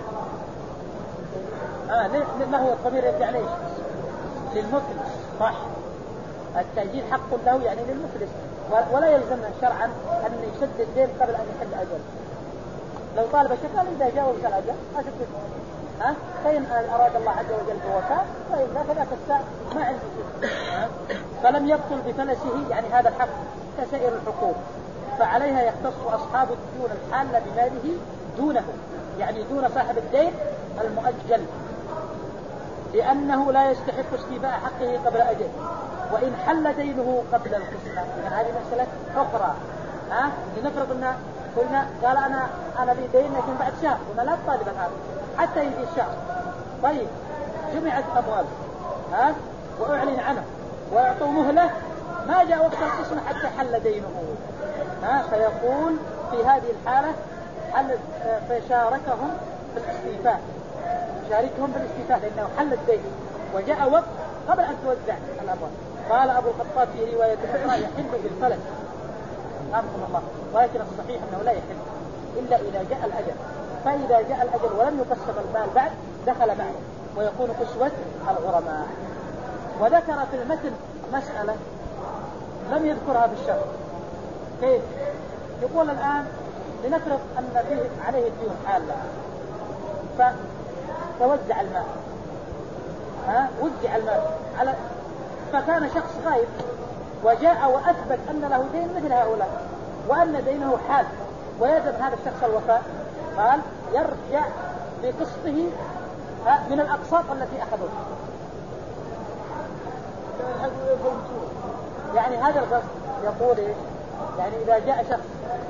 له الضمير يرجع ليش؟ للمفلس، صح. التأجيل حق له يعني للمفلس، ولا يلزمنا شرعا أن يسد الدين قبل أن يحل أجل. لو طالب الشيخ إذا جاوز الأجل أسد، فإن أراد الله عز وجل بوفاء فإذا فذاك الساعة ما عندي شيء. فلم يبطل بفلسه يعني هذا الحق كسائر الحقوق، فعليها يختص أصحاب الديون الحالة بماله دونه، يعني دون صاحب الدين المؤجل، لأنه لا يستحق استيفاء حقه قبل أجل، وإن حل دينه قبل القسمة. يعني هذه مسألة أخرى. لنفرض أن قلنا قال أنا لي دين لكن بعد شهر، قلنا لا تطالب الآن حتى يجي الشهر. طيب جمعت أموال وأعلن عنه ويعطوا مهلة، ما جاء وقت القسمة حتى حل دينه، فيقول في هذه الحالة فشاركهم بالاستيفاء، شاركهم بالاستيفاء لأنه حل الدين وجاء وقت قبل أن توزع الأموال. قال أبو الخطاب في رواية أخرى يحل بالفلك رحمكم الله، ولكن الصحيح أنه لا يحل إلا إذا جاء الأجل، فإذا جاء الأجل ولم يقسم المال بعد دخل معه ويكون قسوة الغرماء. وذكر في المتن مسألة لم يذكرها بالشرع. كيف؟ يقول الآن لنفرض أن فيه عليه ديون حالة فتوزع المال، وزع المال على، فكان شخص غيب وجاء وأثبت أن له دين مثل هؤلاء وأن دينه حال ويجب هذا الشخص الوفاء، قال يرجع بقسطه من الأقساط التي أخذوها. يعني هذا القسط يقول إيه؟ يعني إذا جاء شخص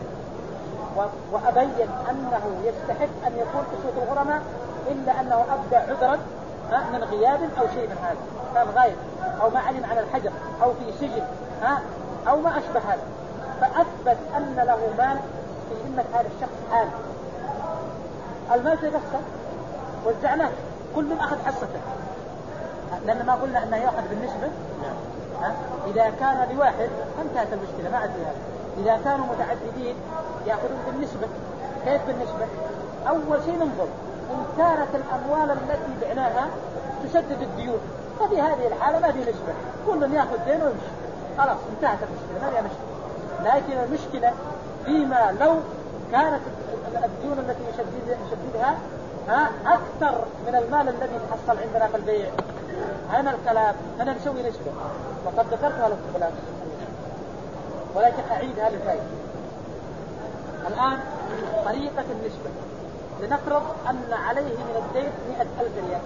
وأبين أنه يستحق أن يكون قسوة الغرماء إلا أنه أبدى عذرا من غياب أو شيء من هذا، كان غايب أو ما علم على الحجر أو في سجن أو ما أشبه هذا، فأثبت أن له مال في ذمة هذا الشخص حال، المال تقسم وزعناه كل أخذ حصته، لأن ما قلنا أنه يأخذ بالنسبة. إذا كان لواحد انتهت المشكلة ما عاد فيها. إذا كانوا متعددين يأخذون بالنسبة. كيف بالنسبة؟ أول شيء ننظر إن كانت الأموال التي بعناها تسدد الديون، ففي هذه الحالة ما في نسبة، كل يأخذ دين ويمشي، خلاص انتهت المشكلة ما فيها مشكلة. لكن المشكلة فيما لو كانت الديون التي يشددها أكثر من المال الذي تحصل عندنا في البيع، هنا الكلام أنا نسوي نسبة، وقد ذكرتها لكم بالأمس ولكن أعيدها للفائدة. الآن طريقة النسبة، لنفرض أن عليه من الدين 100,000 ريال،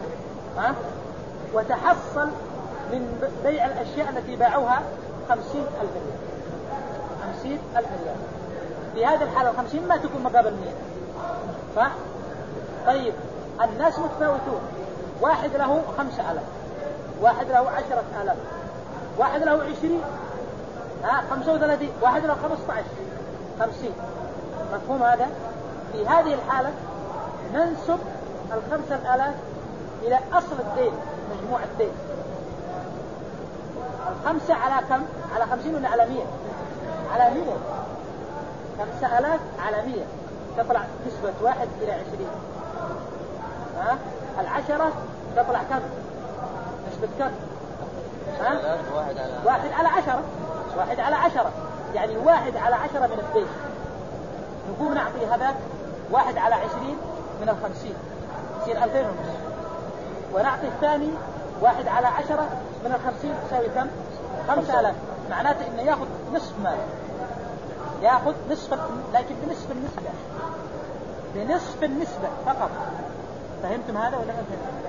وتحصل من بيع الأشياء التي باعوها 50,000 ريال. 50,000 ريال في هذه الحالة 50 ما تكون مقابل 100، صح؟ طيب الناس متفاوتون، واحد له 5,000، واحد له 10,000، واحد له 20، 35، واحد له 15، 50. مفهوم هذا؟ في هذه الحالة ننسب 5,000 إلى أصل الدين، مجموع الدين. 5 على كم؟ على 50 ولا على 100؟ على 100. 5,000 على 100 تطلع نسبة 1 إلى 20. 10 تطلع كم؟ نسبة كم؟ 1 على 10. 1 على 10 يعني 1 على 10 من الدين. نقوم نعطي هذاك 1 على 20 من 50 يصير 2,500، ونعطي الثاني 1 على 10 من 50 تساوي كم؟ 5,000. معناته إنه يأخذ نصف مال، يأخذ نصف، لكن بنصف النسبة، بنصف النسبة فقط. فهمتم هذا ولا ما فهمتم؟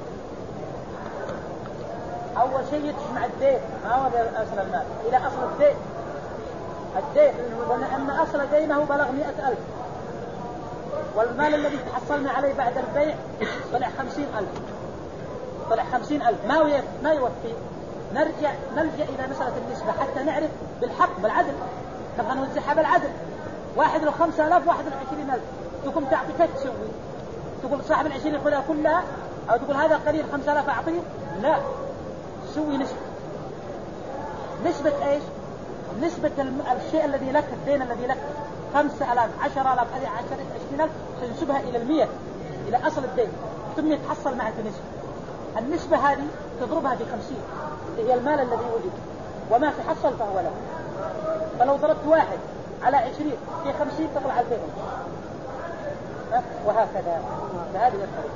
أول شيء تجمع الدين، ما هو أصل المال، إلى أصل الدين. الدين قلنا أن أصل دينه بلغ 100,000، والمال الذي تحصلنا عليه بعد البيع طلع 50,000. طلع 50,000 ما يوفي. نلجأ إلى مسألة النسبة حتى نعرف بالحق بالعدل، نبغى نوزعها بالعدل. واحد له 5,000 واحد له 20,000، تقوم تعطي كيف تسوي؟ تقول صاحب 20 يأخذها كلها، أو تقول هذا قليل 5,000 أعطيه؟ لا، سوي نسبة. نسبة إيش؟ نسبة الشيء الذي لك، الدين الذي لك 5,000 10,000 20,000 تنسبها إلى 100، إلى أصل الدين، ثم يتحصل معك نسبة. النسبة هذه تضربها في 50، هي المال الذي وجد، وما تحصل فهو له. فلو ضربت 1 على 20 في 50 تطلع 2,000، وهكذا. فهذه الطريقة.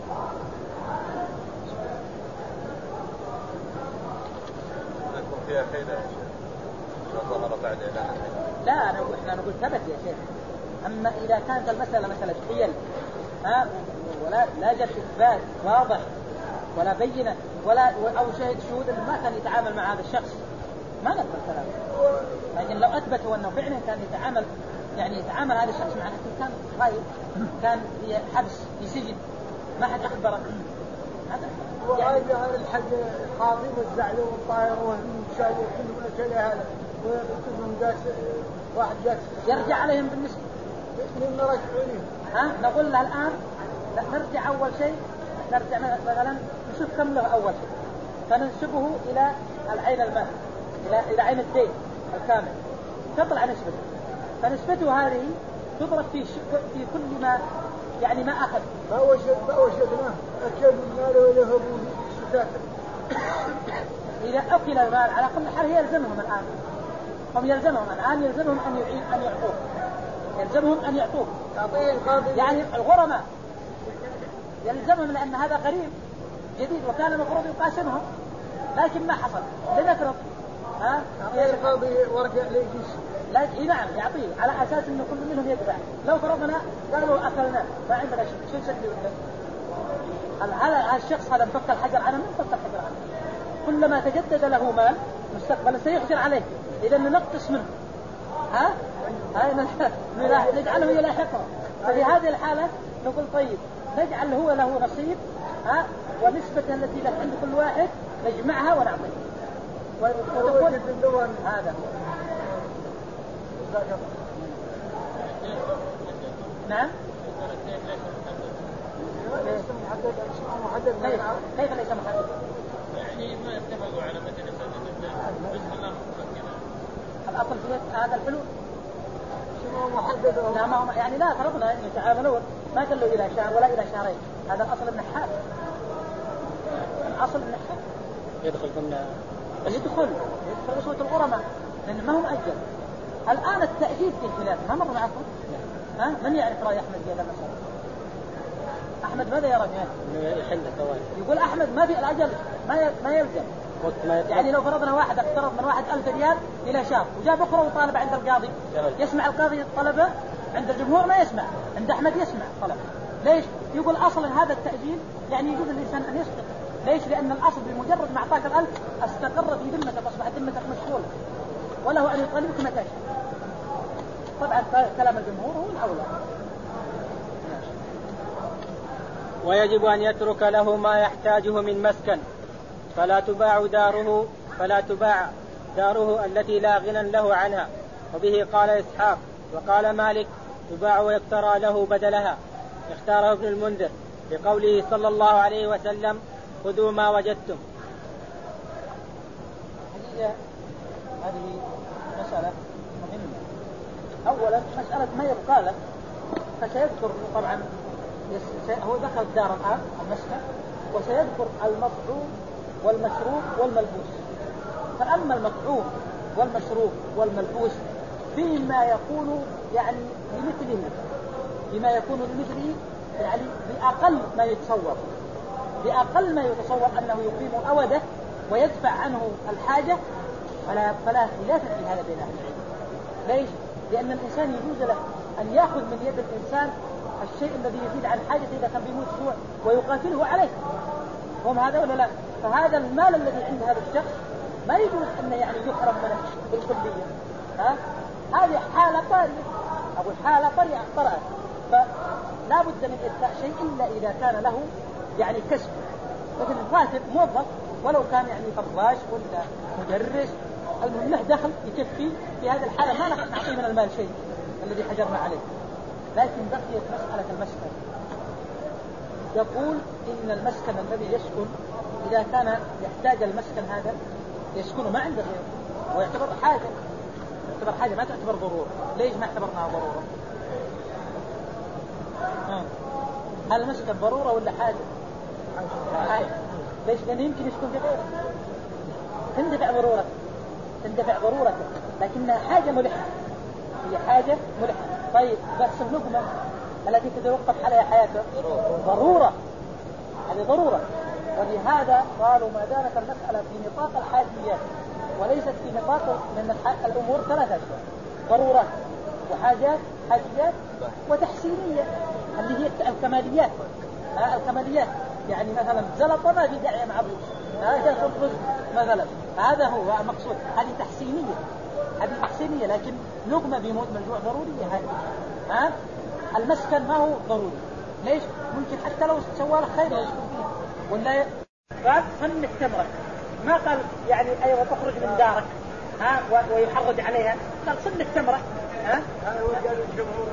يكون فيها خير ظهر بعد إعلان. لا، احنا نقول ثبت يا شيخ. أما إذا كانت المسألة مسألة حيل ولا لا جد إثبات واضح ولا بينة ولا أو شهود أنه ما كان يتعامل مع هذا الشخص، ما نقبل كلامه. لكن لو أثبتوا أنه فعلا كان يتعامل هذا الشخص معه، كان غايب، كان في حبس في سجن، ما حد أخبره، وهذا الحد خاضي والزعل والطائر والمشاي وكل شيء هذا، ويكتبهم جالس واحد جالس يرجع عليهم بالنسبة من رجعوني. نقول له الآن نرجع أول شيء، نرجع مثلا نشوف كم له أول شيء، فننسبه إلى العين المال، إلى عين الدين الكامل، تطلع نسبته. فنسبته هذه تضرب في كل ما يعني ما أخذ. ما وجدناه أكل المال ويذهبوا ستاته. إذا أكل المال على كل حال يلزمهم الآن، هم يلزمهم أن يعطوه، يلزمهم أن يعطوه. يعني الغرماء يلزمهم لأن هذا غريب جديد وكان المفروض يقاسمهم، لكن ما حصل. لنفرض القاضي ورقة ليجيس لا نعم يعطيه على أساس أنه كل منهم يدفع. لو فرضنا قالوا أكلنا ما عندنا شو نسوي ولا هذا الشخص هذا انفك الحجر عنه من انفك الحجر عنه. كلما تجدد له مال مستقبلا سيخسر عليه، إذا ننقص منه نجعله يلاحقه. ففي هذه الحالة نقول طيب نجعل هو له نصيب ونسبة التي له عند كل واحد نجمعها ونعطيه وتكون هذا نعم. كيف ليس محدد؟ يعني ما اتفقوا على متى نسبة الأصل في هذا الحلول محدد. لا ما يعني لا فرضنا أن يتعاملون ما قالوا إلى شهر ولا إلى شهرين. هذا الأصل النحاس، الأصل النحاس يدخل أسوة الغرماء لأن ما هم أجل. الآن التأجيل في خلاف ما مر معكم؟ من يعرف رأي أحمد في هذا المسألة؟ أحمد ماذا يرى يقول أحمد ما في الأجل ما يلزم. يعني لو فرضنا واحد اقترض من واحد 1000 ريال إلى شهر وجاء بكرة وطالب عند القاضي، يسمع القاضي طلبه؟ عند الجمهور ما يسمع، عند أحمد يسمع طلب. ليش؟ يقول أصلا هذا التأجيل يعني يجوز الإنسان أن يسقط. ليش؟ لأن الأصل بمجرد ما أعطاك 1000 استقر في ذمتك، أصبحت ذمتك مشغولة وله أن يطالبك متى شاء. طبعا كلام الجمهور هو الأولى. ويجب أن يترك له ما يحتاجه من مسكن، فلا تباع داره التي لا غنى له عنها. وبه قال إسحاق وقال مالك تباع ويقترى له بدلها. اختاره ابن المنذر بقوله صلى الله عليه وسلم خذوا ما وجدتم. هذه مسألة مهمة. أولا مسألة ما يبقى له فسيذكر طبعا هو ذكر الدار الآن المسكن، وسيذكر المطعوم والمشروب والملبوس. فأما المطعوم والمشروب والملبوس فيما يكون يعني لمثله، بما يكون لمثله يعني بأقل ما يتصور أنه يقيم أوده ويدفع عنه الحاجة، فلا خلاف في هذا بين أهل العلم. ليش؟ لأن الإنسان يجوز له أن يأخذ من يد الإنسان الشيء الذي يزيد عن حاجته إذا كان بيموت جوع ويقاتله عليه، هم هذا ولا لا؟ فهذا المال الذي عند هذا الشخص ما يجوز أن يعني يحرم منه بالكلية. هذه حالة طارئة، أقول حالة طارئة، فلا بد من إدفاع شيء إلا إذا كان له يعني كسب، مثل الراتب موظف ولو كان يعني فراش ولا مدرس، المهم له دخل يكفي. في هذه الحالة ما نعطيه من المال شيء الذي حجرنا عليه. لكن بقيت مسألة المسكن. يقول إن المسكن الذي يسكن إذا كان يحتاج المسكن هذا يسكنه ما عنده غيره ويعتبر حاجة ما تعتبر ضرورة. ليش ما اعتبرناها ضرورة؟ هل المسكن ضرورة ولا حاجة؟ ليش؟ لأنه يمكن يسكن في غيره، تندفع ضرورته لكنها حاجة ملحة، هي حاجة ملحة. طيب بس اللقمة التي تتوقف عليها حياته ضرورة، هذه ضرورة. ولهذا قالوا ما دامت المسألة في نطاق الحاجيات وليست في نطاق من الأمور ثلاثة أشياء: ضرورات وحاجات، حاجيات وتحسينية اللي هي الكماليات. الكماليات يعني مثلا زلطة ما في داعي مع بوس، هذا تطرز مثلا، هذا هو مقصود. هذه تحسينية، لكن لقمة بيموت من الجوع ضرورية هذه. المسكن ما هو ضروري. ليش؟ ممكن حتى لو سوى لك خير يسكن فيه ولا قال صن التمرة، ما قال يعني أيوة تخرج من دارك ويحرج عليها، قال صن التمرة.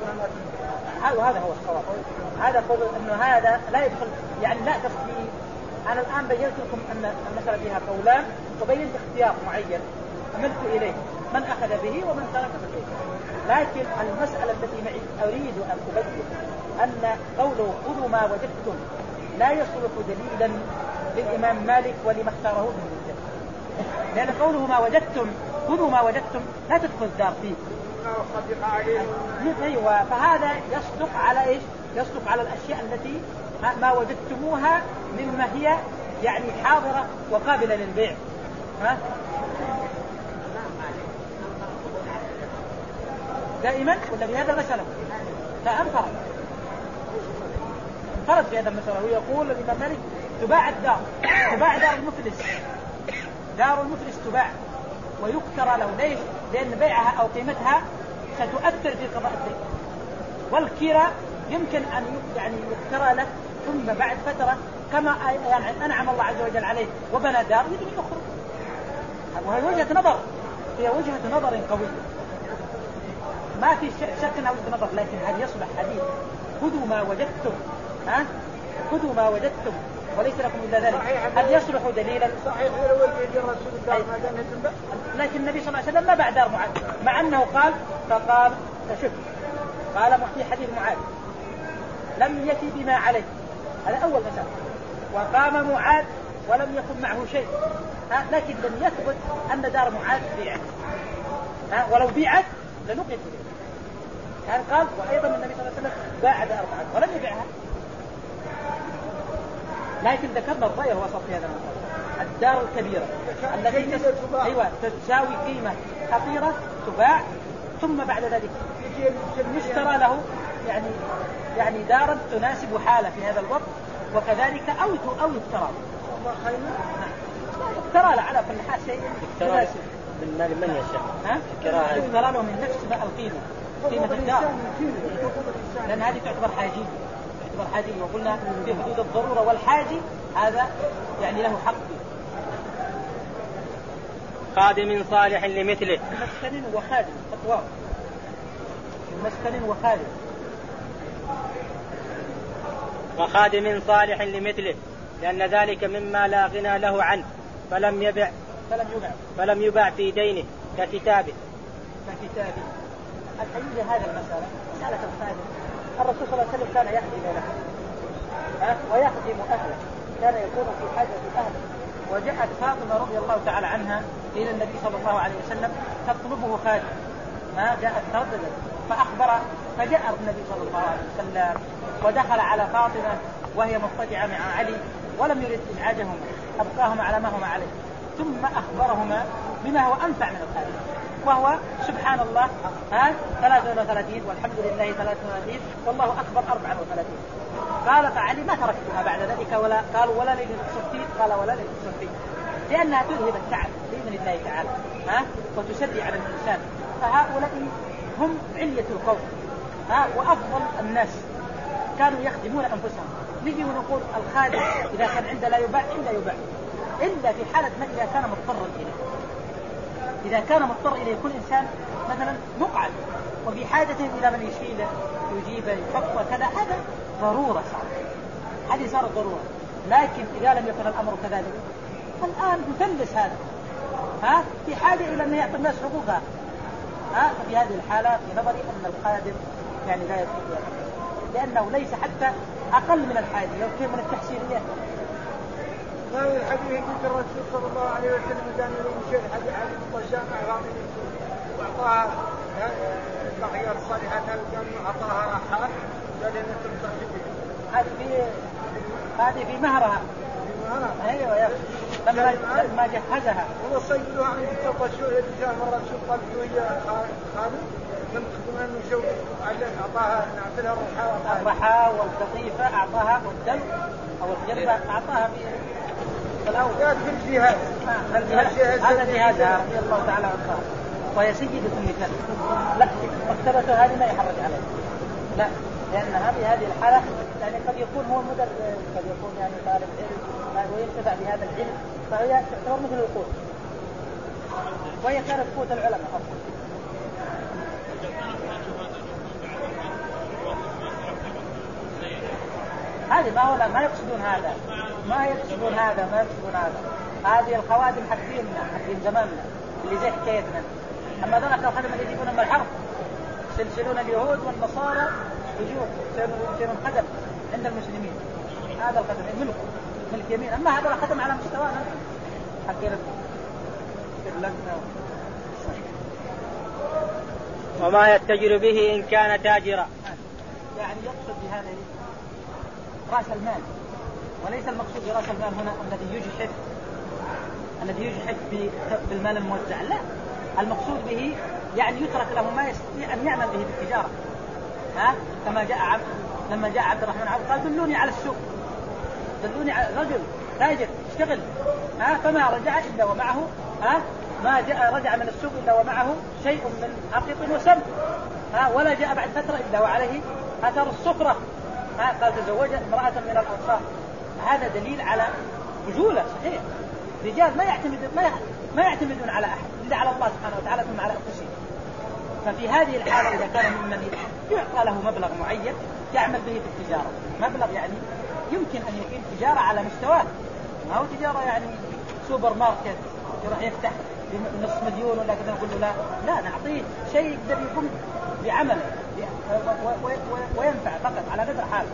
وهذا هو الصواب. هذا قول إنه هذا لا يدخل، يعني لا تصفي أنا الآن بينت لكم أن المسألة فيها قولان وبينت اختيار معين أملت إليه من أخذ به ومن ترك به. لكن المسألة التي معي أريد أن أبين أن قوله خذوا ما وجدتم لا يصلح دليلا للإمام مالك ولما اختاره ابن الجد، لأن قوله ما وجدتم خذوا ما وجدتم لا تدخل الدار فيه. أيوة، فهذا يصدق على إيش؟ يصدق على الأشياء التي ما وجدتموها مما هي يعني حاضرة وقابلة للبيع. ها؟ دائما ولا في هذا المسألة؟ لا، انفرد في هذا المسألة. ويقول الإمام مالك تباع الدار، تباع دار المفلس، دار المفلس تباع ويكترى له. ليش؟ لأن بيعها أو قيمتها ستؤثر في قضاء الدين، والكراء يمكن أن يعني يكترى له ثم بعد فترة كما يعني أنعم الله عز وجل عليه وبنى دار يجب أن يخرج. وهي وجهة نظر، هي وجهة نظر قوية ما في شك أنها وجهة نظر، لكن هل يصلح حديث خذوا ما وجدتم؟ ها؟ خذوا ما وجدتم وليس لكم إلا ذلك، هل يصلح دليلا؟ صحيح لو يجي الرسول الدار ما دام يتنبأ. لكن النبي صلى الله عليه وسلم ما باع دار معاذ، مع أنه قال فقال شوف قال في حديث معاذ لم يأتي بما عليه، هذا أول مسألة، وقام معاذ ولم يكن معه شيء. لكن لم يثبت أن دار معاذ بيعت، ولو بيعت لنقل به. يعني قال وأيضا النبي صلى الله عليه وسلم باع دار معاذ ولم يبيعها. لكن ذكرنا الرأي الوسط في هذا المسألة، الدار الكبيرة التي تساوي قيمة خطيرة تباع ثم بعد ذلك يشترى له يعني دارا تناسب حاله في هذا الوقت، وكذلك أو يكترى يكترى له على كل حال شيء تناسب من يشاء يكترى له من نفس ما القيمة قيمة الدار، لأن هذه تعتبر حاجي، وقلنا في حدود الضرورة والحاجي هذا يعني له حق. خادم صالح لمثله مسكن وخادم، خطوات مسكن وخادم صالح لمثله، لأن ذلك مما لا غنى له عنه فلم يباع في دينه ككتابه. الحقيقة هذا المسألة مسألة الخادم، الرسول صلى الله عليه وسلم كان يخدم له ويخدم أهله، كان يكون في حاجة أهله. وجاءت فاطمة رضي الله تعالى عنها إلى النبي صلى الله عليه وسلم تطلبه خادم، جاءت ترددت فجاء النبي صلى الله عليه وسلم ودخل على فاطمة وهي مضطجعة مع علي ولم يرد إزعاجهما، أبقاهما على ما هما عليه، ثم أخبرهما بما هو أنفع من الخادم، وهو سبحان الله 33 والحمد لله 33 والله أكبر 34. قال فعلي ما تركتها بعد ذلك ولا للتصفيق، قال ولا للتصفيق، لأنها تذهب التعب بإذن الله تعالى وتسدي على الإنسان. فهؤلاء هم علية القوم وأفضل الناس، كانوا يخدمون أنفسهم. نجي ونقول الخادم إذا كان عنده لا يباع إلا في حالة ما إذا كان مضطرا إليه. إذا كان مضطر إليه كل إنسان مثلا مقعد وفي حاجة إلى من يشيله يجيبه يفق وكذا، هذا ضرورة هذه صارت ضرورة. لكن إذا لم يكن الأمر كذلك الآن يفلس هذا في حاجة إلى أن يعطي الناس حقوقها. ففي هذه الحالة في نظري أن الخادم يعني لا يستطيع، لأنه ليس حتى أقل من الحاجة، يمكن من التحسينية. لا الحديث قلت الرسول صلى الله عليه وسلم كان يشير حديث عن الطشام أعظم وأعطاها البقية الصالحات كان أعطاها راحات قال إن تمسك هذه في مهرها. أيوة يا لما جهزها وصيدها عن التطشوع الرجال مرة شو قال وهي خالد من خدمها إنه شو عشان أعطاها نعطيها الرحى والقطيفة أعطاها والدم أو الجنبة أعطاها في الأول. في الجهاز هذا جهازها رضي الله تعالى عنها، وهي سيدة النساء. لا مكتبته هذه ما يحرج عليه، لا، لأن هذه الحالة يعني قد يكون هو مدرس، قد يكون يعني طالب علم وينتفع بهذا العلم، فهي تعتبر مثل القوت، وهي كانت قوت العلماء أصلا. هذه ما يقصدون هذا، ما يقصدون هذا. هذه الخوادم حقين زماننا اللي زي حكايتنا. أما ذلك الخدم اللي يجيبون من الحرب سلسلون اليهود والنصارى يصيرون خدم عند المسلمين. هذا الخدم ملك يمين. أما هذا الخدم على مستوانا حقين وما يتجر به إن كان تاجرا، يعني يقصد بهذا رأس المال، وليس المقصود برأس المال هنا الذي يجحف بالمال الموزع، لا، المقصود به يعني يترك له ما يستطيع أن يعمل به بالتجارة. كما لما جاء عبد الرحمن عوف قال دلوني على السوق، دلوني على رجل تاجر اشتغل، فما رجع إلا ومعه ما جاء رجع من السوق إلا ومعه شيء من عقيق وسم، ولا جاء بعد فترة إلا وعليه أثر الصفرة، قال تزوج امرأة من الأنصار. هذا دليل على رجولة صحيح. رجال ما يعتمدون على أحد إلا على الله سبحانه وتعالى ثم على أنفسهم. ففي هذه الحالة إذا كان ممن يعطى له مبلغ معين يعمل به في التجارة، مبلغ يعني يمكن أن يكون تجارة على مستواه، ما هو تجارة يعني سوبر ماركت يروح يفتح بنص مليون ولا كذا، نقول له لا نعطيه شيء يقدر يقوم بعمل وينفع فقط على قدر حاله.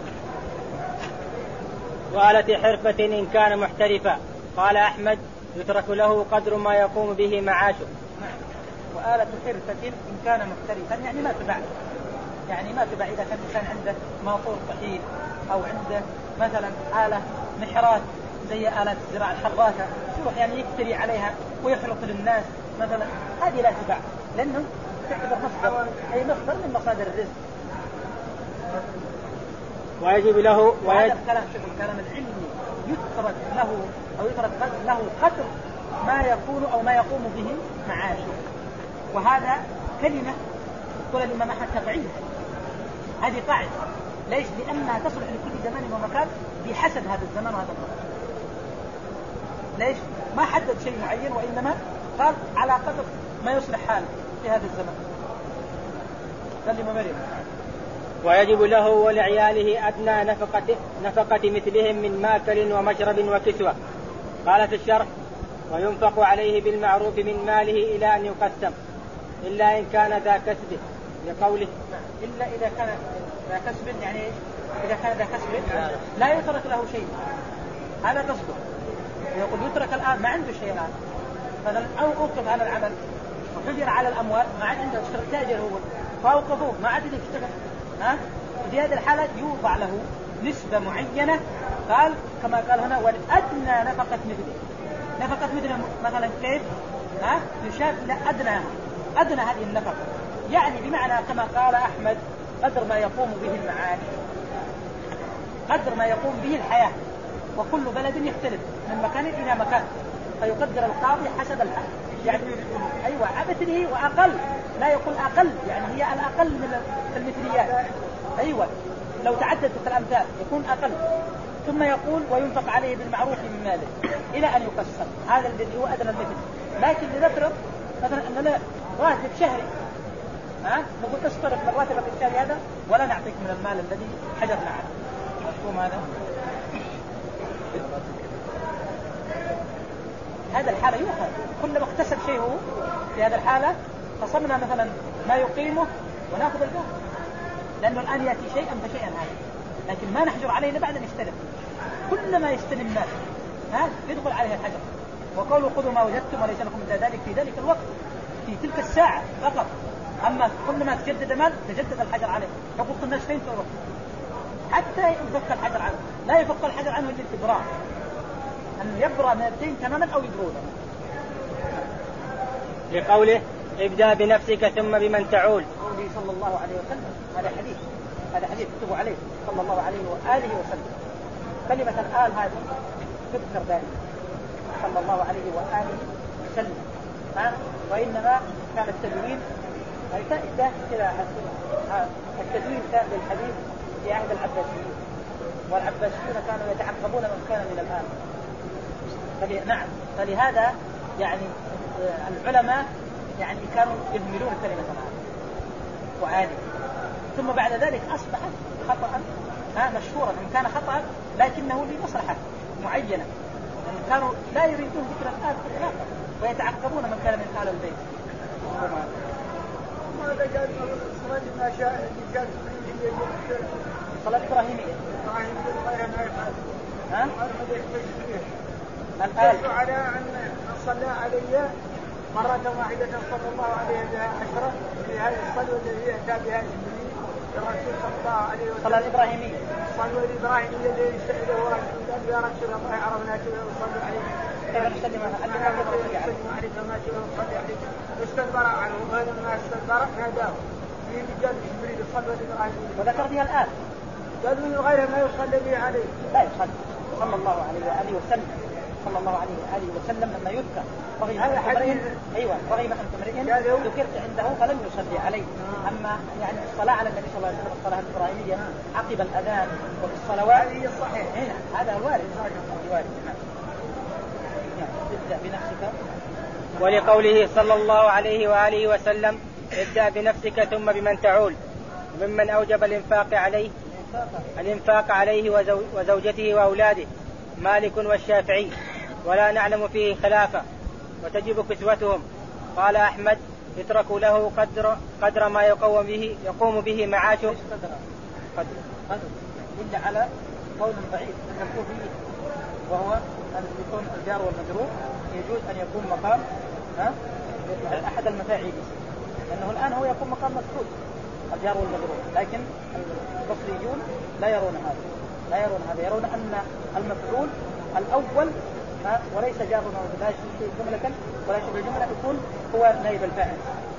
وآلة حرفة إن كان محترفا، قال أحمد يترك له قدر ما يقوم به معاشه. وآلة حرفة إن كان محترفا يعني ما تباع إذا كان الإنسان عنده ماطور طحين أو عنده مثلا آلة محرات زي آلة الزراعة الحراثة يروح يعني يكتري عليها ويحرق للناس مثلا، هذه لا تباع لأنه تعتبر مصدر من مصادر الرزق. ويجب له وهذا الكلام العلمي يترك له قدر ما يكون أو ما يقوم به معاشه. وهذا كلمة تقول الإمام أحمد تبعيد، هذه قاعدة ليش؟ لأنها تصلح لكل زمان ومكان بحسب هذا الزمان وهذا المكان. ليش؟ ما حدد شيء معين، وإنما قال على قدر ما يصلح حاله في هذا الزمان. كلمة مريم. ويجب له ولعياله أدنى نفقة مثلهم من ماكل ومشرب وكسوة. قال في الشرح وينفق عليه بالمعروف من ماله إلى أن يقسم إلا إن كان ذا كسب، لقوله إلا إذا كان ذا كسب، يعني إذا كان ذا كسب لا يترك له شيء، هذا قصده. يقول يترك الآن ما عنده شيء الآن مثلا، أو أوقف على العمل وحجر على الأموال، ما عاد عنده اشتغل تاجر هو فأوقفوه ما عاد يشتغل، في هذه الحالة يوضع له نسبة معينة. قال كما قال هنا والأدنى نفقة مثله مثلا كيف يشار إلى أدنى هذه النفقة، يعني بمعنى كما قال أحمد قدر ما يقوم به المعاش، قدر ما يقوم به الحياة، وكل بلد يختلف من مكان إلى مكان، فيقدر القاضي حسب الحال، يعني أيوة مثله وأقل، لا يقول أقل يعني هي الأقل من المثليات، أيوة لو تعددت الأمثال يكون أقل. ثم يقول وينفق عليه بالمعروف من ماله إلى أن يقسم، هذا الذي هو أدنى المثل. لكن لنفرض مثلا أننا راتب شهري، نقول تصرف من راتبك الشهري هذا ولا نعطيك من المال الذي حجرنا عنه، مفهوم هذا؟ هذا الحالة يؤخذ كل ما اكتسب شيء هو في هذا الحالة قسمنا مثلا ما يقيمه ونأخذ الباقي، لأنه الآن يأتي شيئا فشيئا هذا، لكن ما نحجر عليه لبعد أن يستلم. كل ما يستلم مال يدخل عليه الحجر. وقولوا خذوا ما وجدتم وليس لكم من ذلك في ذلك الوقت في تلك الساعة فقط. أما كل ما تجدد مال تجدد الحجر عليه. حقوق الناس فين تروح حتى يفك الحجر عنه؟ لا يفك الحجر عنه إلا الإبراء، أن يبرأ من الدين تماما أو يبرونه. لقوله ابدأ بنفسك ثم بمن تعول، قوله صلى الله عليه وسلم، هذا حديث كتبوا عليه صلى الله عليه وآله وسلم. كلمة الآل هذه تذكر دائما صلى الله عليه وآله وسلم، وإنما كان التدوين التدوين كان للحديث في عهد العباسيين، والعباسيون كانوا يتعقبون من كان من الآن. نعم، فلهذا يعني العلماء يعني كانوا يهملون كلمة الآن وآله، ثم بعد ذلك أصبحت خطأ مشهورا، إن كان خطأ لكنه لمصلحة معينة، كانوا لا يريدون ذكر الآل إطلاقا ويتعقبون من كان من آل البيت. ماذا قال صلاة العشاء اللي كانت صلاة إبراهيمية الآن على أن صلى علي مرة واحدة صلى الله عليه بها 10 في هذه الصلاة التي أتى بها جبريل الرسول صلى الله عليه وسلم. صلاة إبراهيمية. الصلاة الإبراهيمية الذي سأله قال يا رسول الله عرفنا كيف نصلي عليك. كيف نسلم عليك ما كيف نصلي عليك. استدبر عنه فلما استدبر ناداه في رجال جبريل الصلاة الإبراهيمية. وذكر بها الآن. قال من غير ما يصلي به عليه. لا يصلي صلى الله عليه وآله وسلم. صلى الله عليه وآله وسلم لما يذكر رغم أن امرئ ذكرت عنده فلم يصلي عليه. أما يعني الصلاة على النبي صلى الله عليه وسلم الصلاة الإبراهيمية عقب الأذان وفي الصلوات هذه الصحيح. هذا وارد. ابدأ بنفسك. ولقوله صلى الله عليه وآله وسلم ابدأ بنفسك ثم بمن تعول، ممن أوجب الإنفاق عليه وزوجته وأولاده مالك والشافعي، ولا نعلم فيه خلافة، وتجب كسوتهم. قال أحمد يترك له قدر ما يقوم به معاشه قدر إلا على قول ضعيف يقول فيه، وهو أن يكون الجار والمجرور يجوز أن يكون مقام أحد المفاعيل، لأنه الآن هو يكون مقام مفعول الجار والمجرور، لكن البصريون لا يرون هذا، يرون أن المفعول الأول وليس جار ولا شيء جملة ولا شبه جملة يكون هو نائب الفاعل.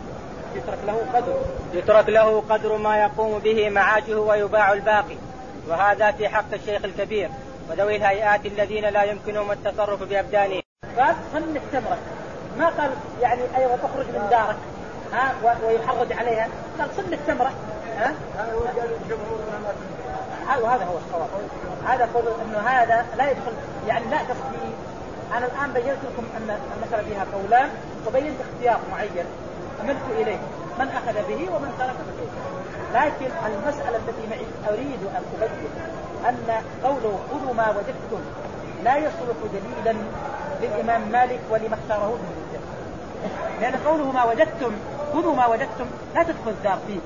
يترك له قدر ما يقوم به معاشه ويباع الباقي، وهذا في حق الشيخ الكبير وذوي الهيئات الذين لا يمكنهم التصرف بأبدانهم. قال صنف تمرك، ما قال يعني أيوة تخرج من دارك ويحرج عليها، قال صنف تمرك. وهذا هو الصواب. هذا قول انه هذا لا يدخل، يعني لا تصديق. انا الان بينت لكم ان المساله فيها قولان وبينت اختيار معين املت اليه من اخذ به ومن ترك به، لكن المساله التي معي اريد ان ابين ان قوله خذوا ما وجدتم لا يصلح دليلا للامام مالك ولما اختاره ابن الجزري، لان قوله ما وجدتم خذوا ما وجدتم لا تدخل الدار فيه.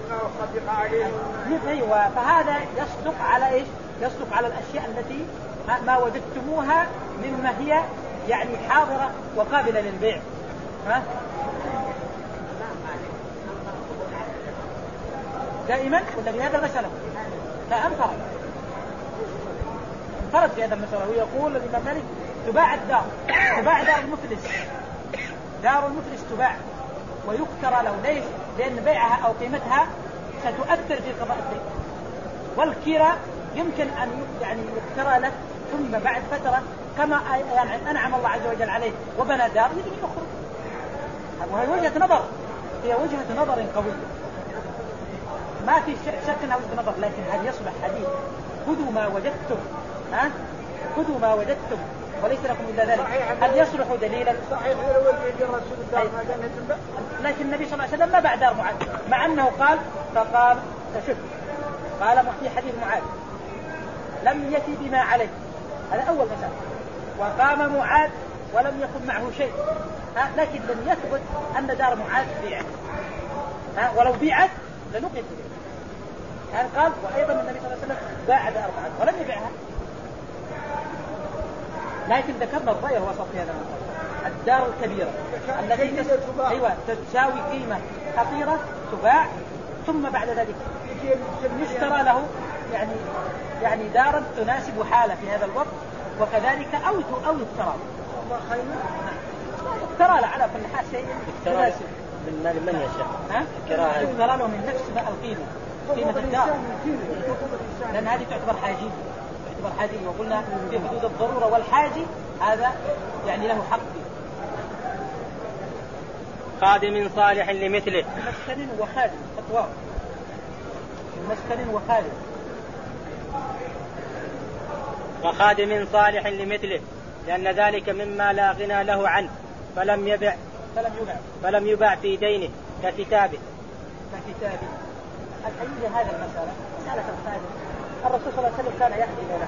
أيوة، فهذا يصدق على إيش؟ يصدق على الأشياء التي ما وجدتموها مما هي يعني حاضرة وقابلة للبيع. دائما ولا بهذا المسألة؟ لا انفرد في هذا المسألة. ويقول الإمام مالك تباع الدار، تباع دار المفلس، دار المفلس تباع ويكترى له. ليش؟ لأن بيعها أو قيمتها ستؤثر في قضاء الدين، والكراء يمكن أن يعني يكترى لك ثم بعد فترة كما يعني أنعم الله عز وجل عليه وبنى دار يبني أخرى. وهي وجهة نظر، هي وجهة نظر قوية ما في شك أنها وجهة نظر، لكن هل يصلح حديث خذوا ما وجدتم خذوا ما وجدتم وليس لكم إلا ذلك؟ هل يصلح دليلا؟ صحيح الرسول الدار ما كانت، لكن النبي صلى الله عليه وسلم ما باع دار معاذ، مع أنه فقال تشف، قال في حديث معاذ لم يأتي بما عليه، هذا أول مسألة. وقام معاذ ولم يكن معه شيء، لكن لم يثبت أن دار معاذ بيعت، ولو بيعت لنقل بها. يعني قال وأيضا النبي صلى الله عليه وسلم باع دار معاذ ولم يبيعها، لكن ذكرنا الرأي الوسط في هذا الموضوع. الدار الكبيرة التي تساوي قيمة خطيرة تباع، ثم بعد ذلك يشترى له يعني دارا تناسب حاله في هذا الوقت، وكذلك أو يكترى يكترى له على كل حال شيء تناسب. من يشاء يكترى له من نفس ما القيمة، قيمة الدار، لأن هذه تعتبر حاجي، وقلنا في حدود الضرورة والحاجي هذا يعني له حق. خادم صالح لمثله، مسكن وخادم، خطوات مسكن وخادم، وخادم صالح لمثله، لأن ذلك مما لا غنى له عنه فلم يباع في دينه ككتابه. الحقيقة هذه المسألة مسألة الخادم. الرسول صلى الله عليه وسلم كان يخدم له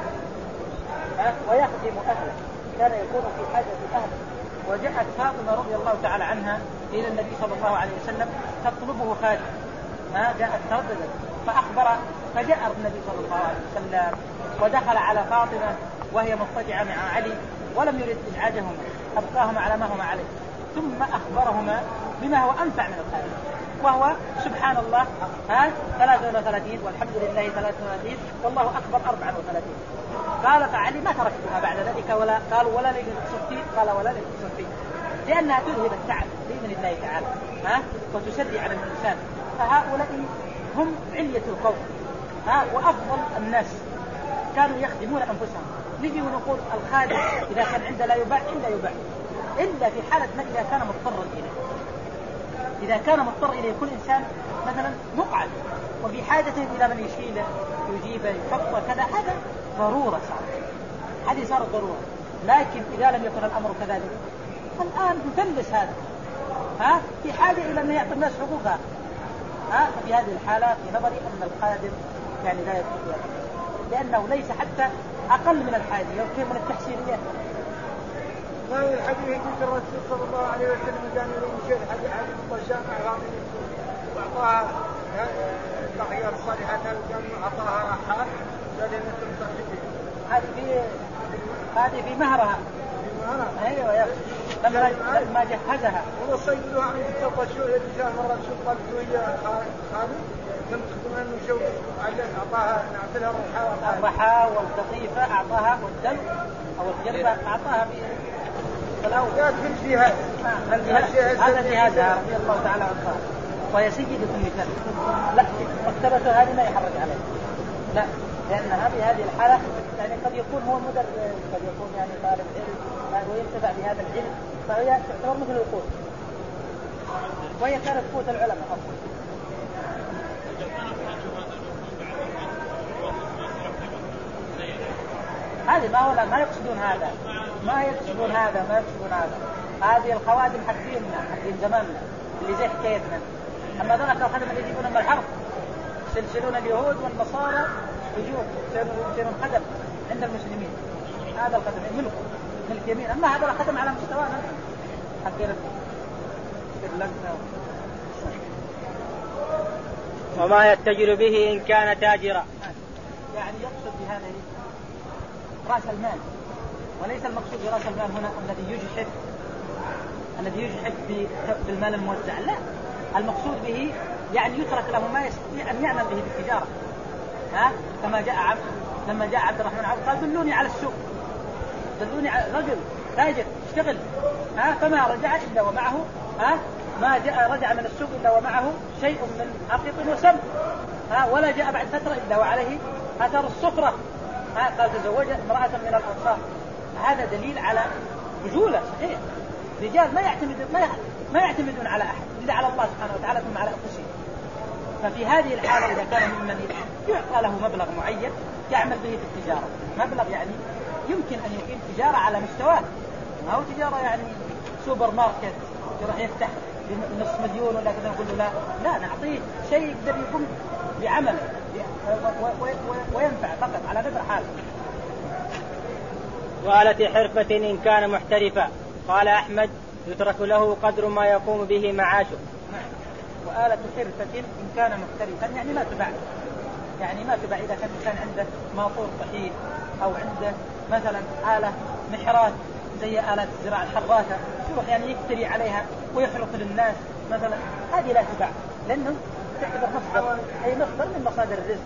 ويخدم أهله، كان يكون في حاجة أهله. وجاءت فاطمة رضي الله تعالى عنها إلى النبي صلى الله عليه وسلم تطلبه خادم، جاءت ترددت فجاء النبي صلى الله عليه وسلم ودخل على فاطمة وهي مضطجعة مع علي ولم يرد إزعاجهما، أبقاهما على ما هما عليه، ثم أخبرهما بما هو أنفع من الخادم، وهو سبحان الله 33 والحمد لله 33 والله أكبر 34. قال فعلي ما تركتها بعد ذلك قالوا ولا ليلة الصفين، قال ولا ليلة الصفين، لأنها تذهب التعب بإذن الله تعالى وتسري على الإنسان. فهؤلاء هم علية القوم وأفضل الناس، كانوا يخدمون أنفسهم. نجي ونقول الخادم إذا كان عنده لا يباع إلا في حالة ما إذا كان مضطرا إليه. إذا كان مضطر إليه كل إنسان مثلا مقعد وفي حاجة إلى من يشيله يجيبه يحطه كذا، هذا ضرورة صارت، هذه صارت ضرورة. لكن إذا لم يكن الأمر كذلك الآن نفلس هذا في حاجة إلى أن يعطي الناس حقوقها. في هذه الحالة في نظري أن الخادم يعني لا يكون، لأنه ليس حتى أقل من الحاجة، يمكن من التحسينية. ما هي الحديث يقول الرسول صلى الله عليه وسلم كان يشير حديث الطشام غامض وأعطاها البقية الصالحة كان أعطاها راحات قال مثل صاحبه. هذه في مهرها. أيوة يا لما جهزها. والصيد له عن التطشوع الرجال مرة شو قالت وهي خالد لم تكن أنه شو أعطاها نعتلها الرحى والقطيفة أعطاها والدلو أو الجلبة أعطاها فالأول. لكن فيها هذا جهازها رضي الله تعالى عنها وهي سيدة النساء. لا مكتبته هذه ما يحرج عليه، لا، لأنها في هذه الحالة يعني قد يكون هو مدرس، قد يكون يعني طالب علم وينتفع بهذا العلم، فهي تعتبر مثل القوت، وهي كانت قوت العلماء أصلا. هذه ما يقصدون هذا، ما يقصدون هذا. هذه الخوادم حقين زماننا اللي زي حكايتنا. أما ذلك الخدم اللي يجيبون من الحرب يسلسلون اليهود والنصارى يصيرون خدم عند المسلمين، هذا الخدم ملك يمين. أما هذا الخدم على مستوانا حقين وما يتجر به إن كان تاجرا، يعني يقصد بهذا رأس المال، وليس المقصود برأس المال هنا الذي يجحف بالمال الموزع، لا، المقصود به يعني يترك له ما يستطيع أن يعمل به بالتجارة. كما لما جاء عبد الرحمن عوف قال دلوني على السوق، دلوني على رجل تاجر اشتغل، فما رجع إلا ومعه ما جاء رجع من السوق إلا ومعه شيء من عقيق وسم، ولا جاء بعد فترة إلا وعليه أثر الصفرة، قال تزوج امرأة من الأنصار. هذا دليل على رجولة صحيح. رجال ما يعتمدون على أحد إلا على الله سبحانه وتعالى ثم على أنفسهم. ففي هذه الحالة إذا كان ممن يعطى له مبلغ معين يعمل به في التجارة، مبلغ يعني يمكن أن يقيم تجارة على مستواه، ما هو تجارة يعني سوبر ماركت يروح يفتح بنصف مليون ولا كذا نقول له لا نعطيه شيء يقدر يقوم بعمله وينفع فقط على قدر حاله. وآلة حرفة إن كان محترفا، قال أحمد يترك له قدر ما يقوم به معاشه. وآلة حرفة إن كان محترفا يعني ما تباع إذا كان الإنسان عنده ماطور طحين أو عنده مثلا آلة محرات زي آلة الزراعة الحراثة يروح يعني يكتري عليها ويحرث للناس مثلا، هذه لا تباع لأنه تعتبر مصدر من مصادر الرزق.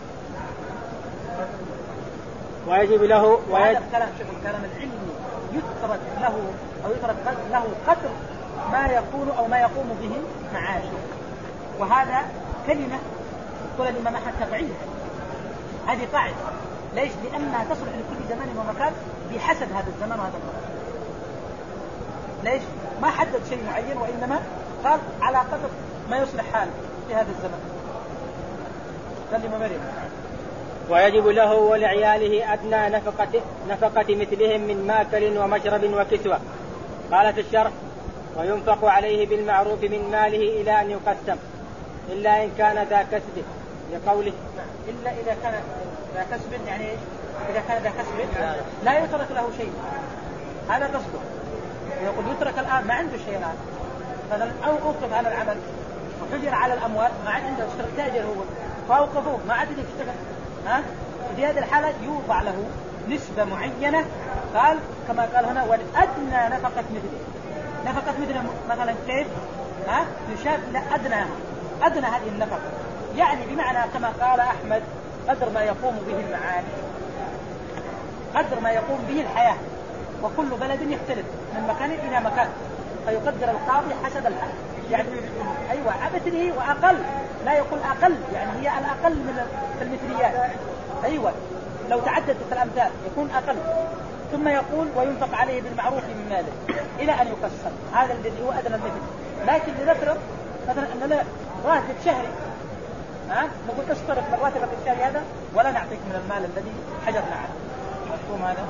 ويجب له وهذا الكلام العلمي يترك له قدر ما يكون أو ما يقوم به معاشه. وهذا كلمة تقول الإمام أحمد تبعية، هذه قاعدة. ليش؟ لأنها تصلح لكل زمان ومكان بحسب هذا الزمان وهذا المكان. ليش؟ ما حدد شيء معين، وإنما قال على قدر ما يصلح حاله في هذا الزمان. سلم مريم. ويجب له ولعياله أدنى نفقة مثلهم من ماكل ومشرب وكسوة. قال في الشرح وينفق عليه بالمعروف من ماله إلى أن يقسم، إلا إن كان ذا كسب لقوله إلا إذا كان ذا كسب، يعني إذا كان ذا كسب لا يترك له شيء، هذا قصده. يقول يترك الآن ما عنده شيء الآن، مثلا أو أوقف على العمل وحجر على الأموال، ما عنده اشترك تاجر هو فأوقفوه ما عاد يشتغل، في هذه الحالة يوضع له نسبة معينة، قال كما قال هنا والأدنى نفقة مثله مثلا كيف يشاب إلى أدنى هذه النفقة، يعني بمعنى كما قال أحمد قدر ما يقوم به المعاني، قدر ما يقوم به الحياة، وكل بلد يختلف من مكان إلى مكان، فيقدر القاضي حسب الحال، يعني أيوة عبثه وأقل، لا يقول أقل، يعني هي الأقل من المثليات، أيوة لو تعددت الأمثال يكون أقل، ثم يقول وينفق عليه بالمعروف من ماله إلى أن يقسم، هذا الذي هو أدنى المثل. لكن لنفرض مثلا أن لا راتب شهري، نقول اشترك من راتبك الشهري هذا ولا نعطيك من المال الذي حجرنا عنه، مفهوم هذا؟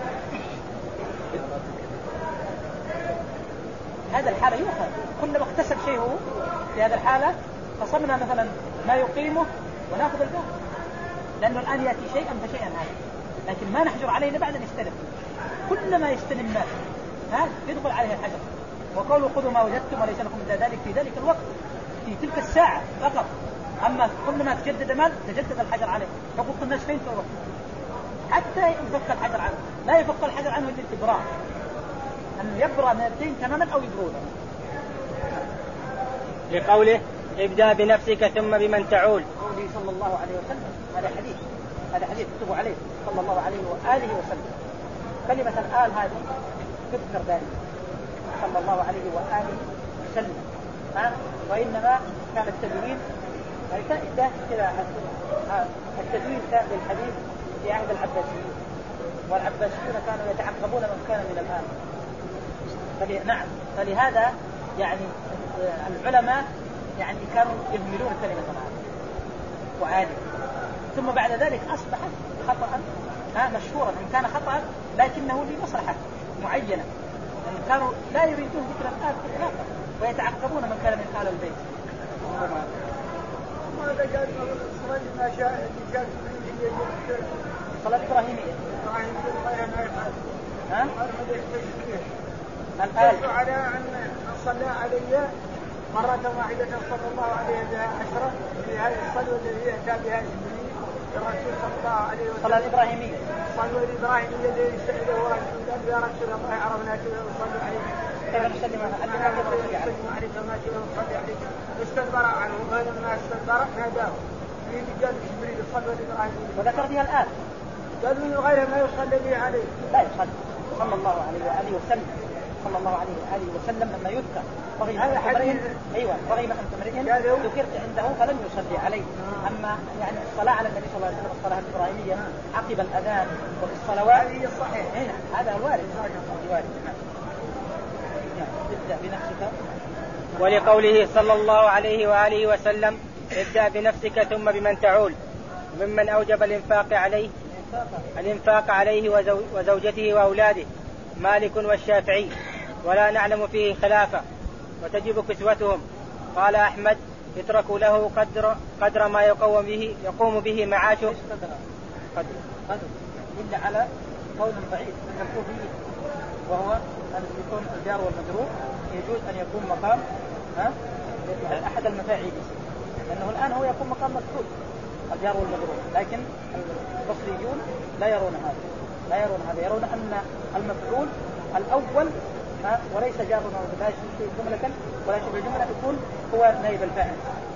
هذا الحالة يؤخذ كل ما اكتسب شيء هو في هذا الحالة قسمنا مثلا ما يقيمه ونأخذ الباقي، لأنه الآن يأتي شيئا فشيئا هذا، لكن ما نحجر عليه إلا بعد أن يستلم، كل ما يستلم مال يدخل عليه الحجر، وقالوا خذوا ما وجدتم وليس لكم إلا ذلك في ذلك الوقت في تلك الساعة فقط، أما كل ما تجدد مال تجدد الحجر عليه، فقلت الناس فين تروح حتى يفك الحجر عنه، لا يفك الحجر عنه إلا الإبراء، أن يبرأ من الدين تماما أو يبرونه. لقوله ابدأ بنفسك ثم بمن تعول، قوله صلى الله عليه وسلم، هذا حديث كتبوا عليه صلى الله عليه وآله وسلم، كلمة الآل هذه تذكر دائما صلى الله عليه وآله وسلم، وإنما كان التدوين كذا، التدوين كان للحديث في عهد العباسيين، والعباسيون كانوا يتعقبون من كان من الآن، فلهذا يعني العلماء يعني كانوا يهملون كلمة الآن وعادي، ثم بعد ذلك أصبحت خطأ مشهورا، إن كان خطأ لكنه لمصلحة معينة، يعني كانوا لا يريدون ذكر الآن إطلاقا ويتعقبون من كان من آل البيت. ماذا قال صلاة ما شاء صلاة إبراهيمية الآن على أن صلى علي مرة واحدة صلى الله عليه بها 10 في هذه الصلاة التي أتى بها جبريل الرسول صلى الله عليه وسلم، الصلاة الإبراهيمية، الصلاة الإبراهيمية التي سأله قال يا رسول الله عرفنا كيف نصلي عليك كيف نسلم عليك ما كيف نصلي عليك، استدبر عنه، فلما استدبر ناداه قال جبريل الصلاة الإبراهيمية، وذكر فيها الآن قال من غير ما يصلي به عليه لا يصلي صلى الله عليه وآله وسلم، صلى الله عليه وآله وسلم لما يذكر رغم أن امرئ ذكرت عنده فلم يصلي عليه، أما يعني الصلاة على النبي صلى الله عليه وسلم الصلاة الإبراهيمية عقب الأذان وبالصلوات هذه الصحيح، هذا الوارد. ابدأ بنفسك. ولقوله صلى الله عليه وآله وسلم ابدأ بنفسك ثم بمن تعول، ممن أوجب الإنفاق عليه وزوجته وأولاده مالك والشافعي، ولا نعلم فيه خلافة، وتجب كسوتهم. قال أحمد يترك له قدر ما يقوم به معاشه، قدر إلا على قول ضعيف يقول فيه، وهو أن يكون الجار والمجرور يجوز أن يكون مقام أحد المفاعيل، لأنه الآن هو يكون مقام مفعول الجار والمجرور، لكن البصريون لا يرون هذا، يرون أن المفعول الأول وليس جار ولا شيء جملة ولا شبه جملة يكون هو نائب الفاعل،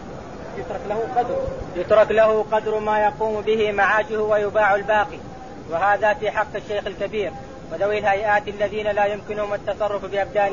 يترك له قدر ما يقوم به معاشه ويباع الباقي، وهذا في حق الشيخ الكبير وذوي الهيئات الذين لا يمكنهم التصرف بأبدان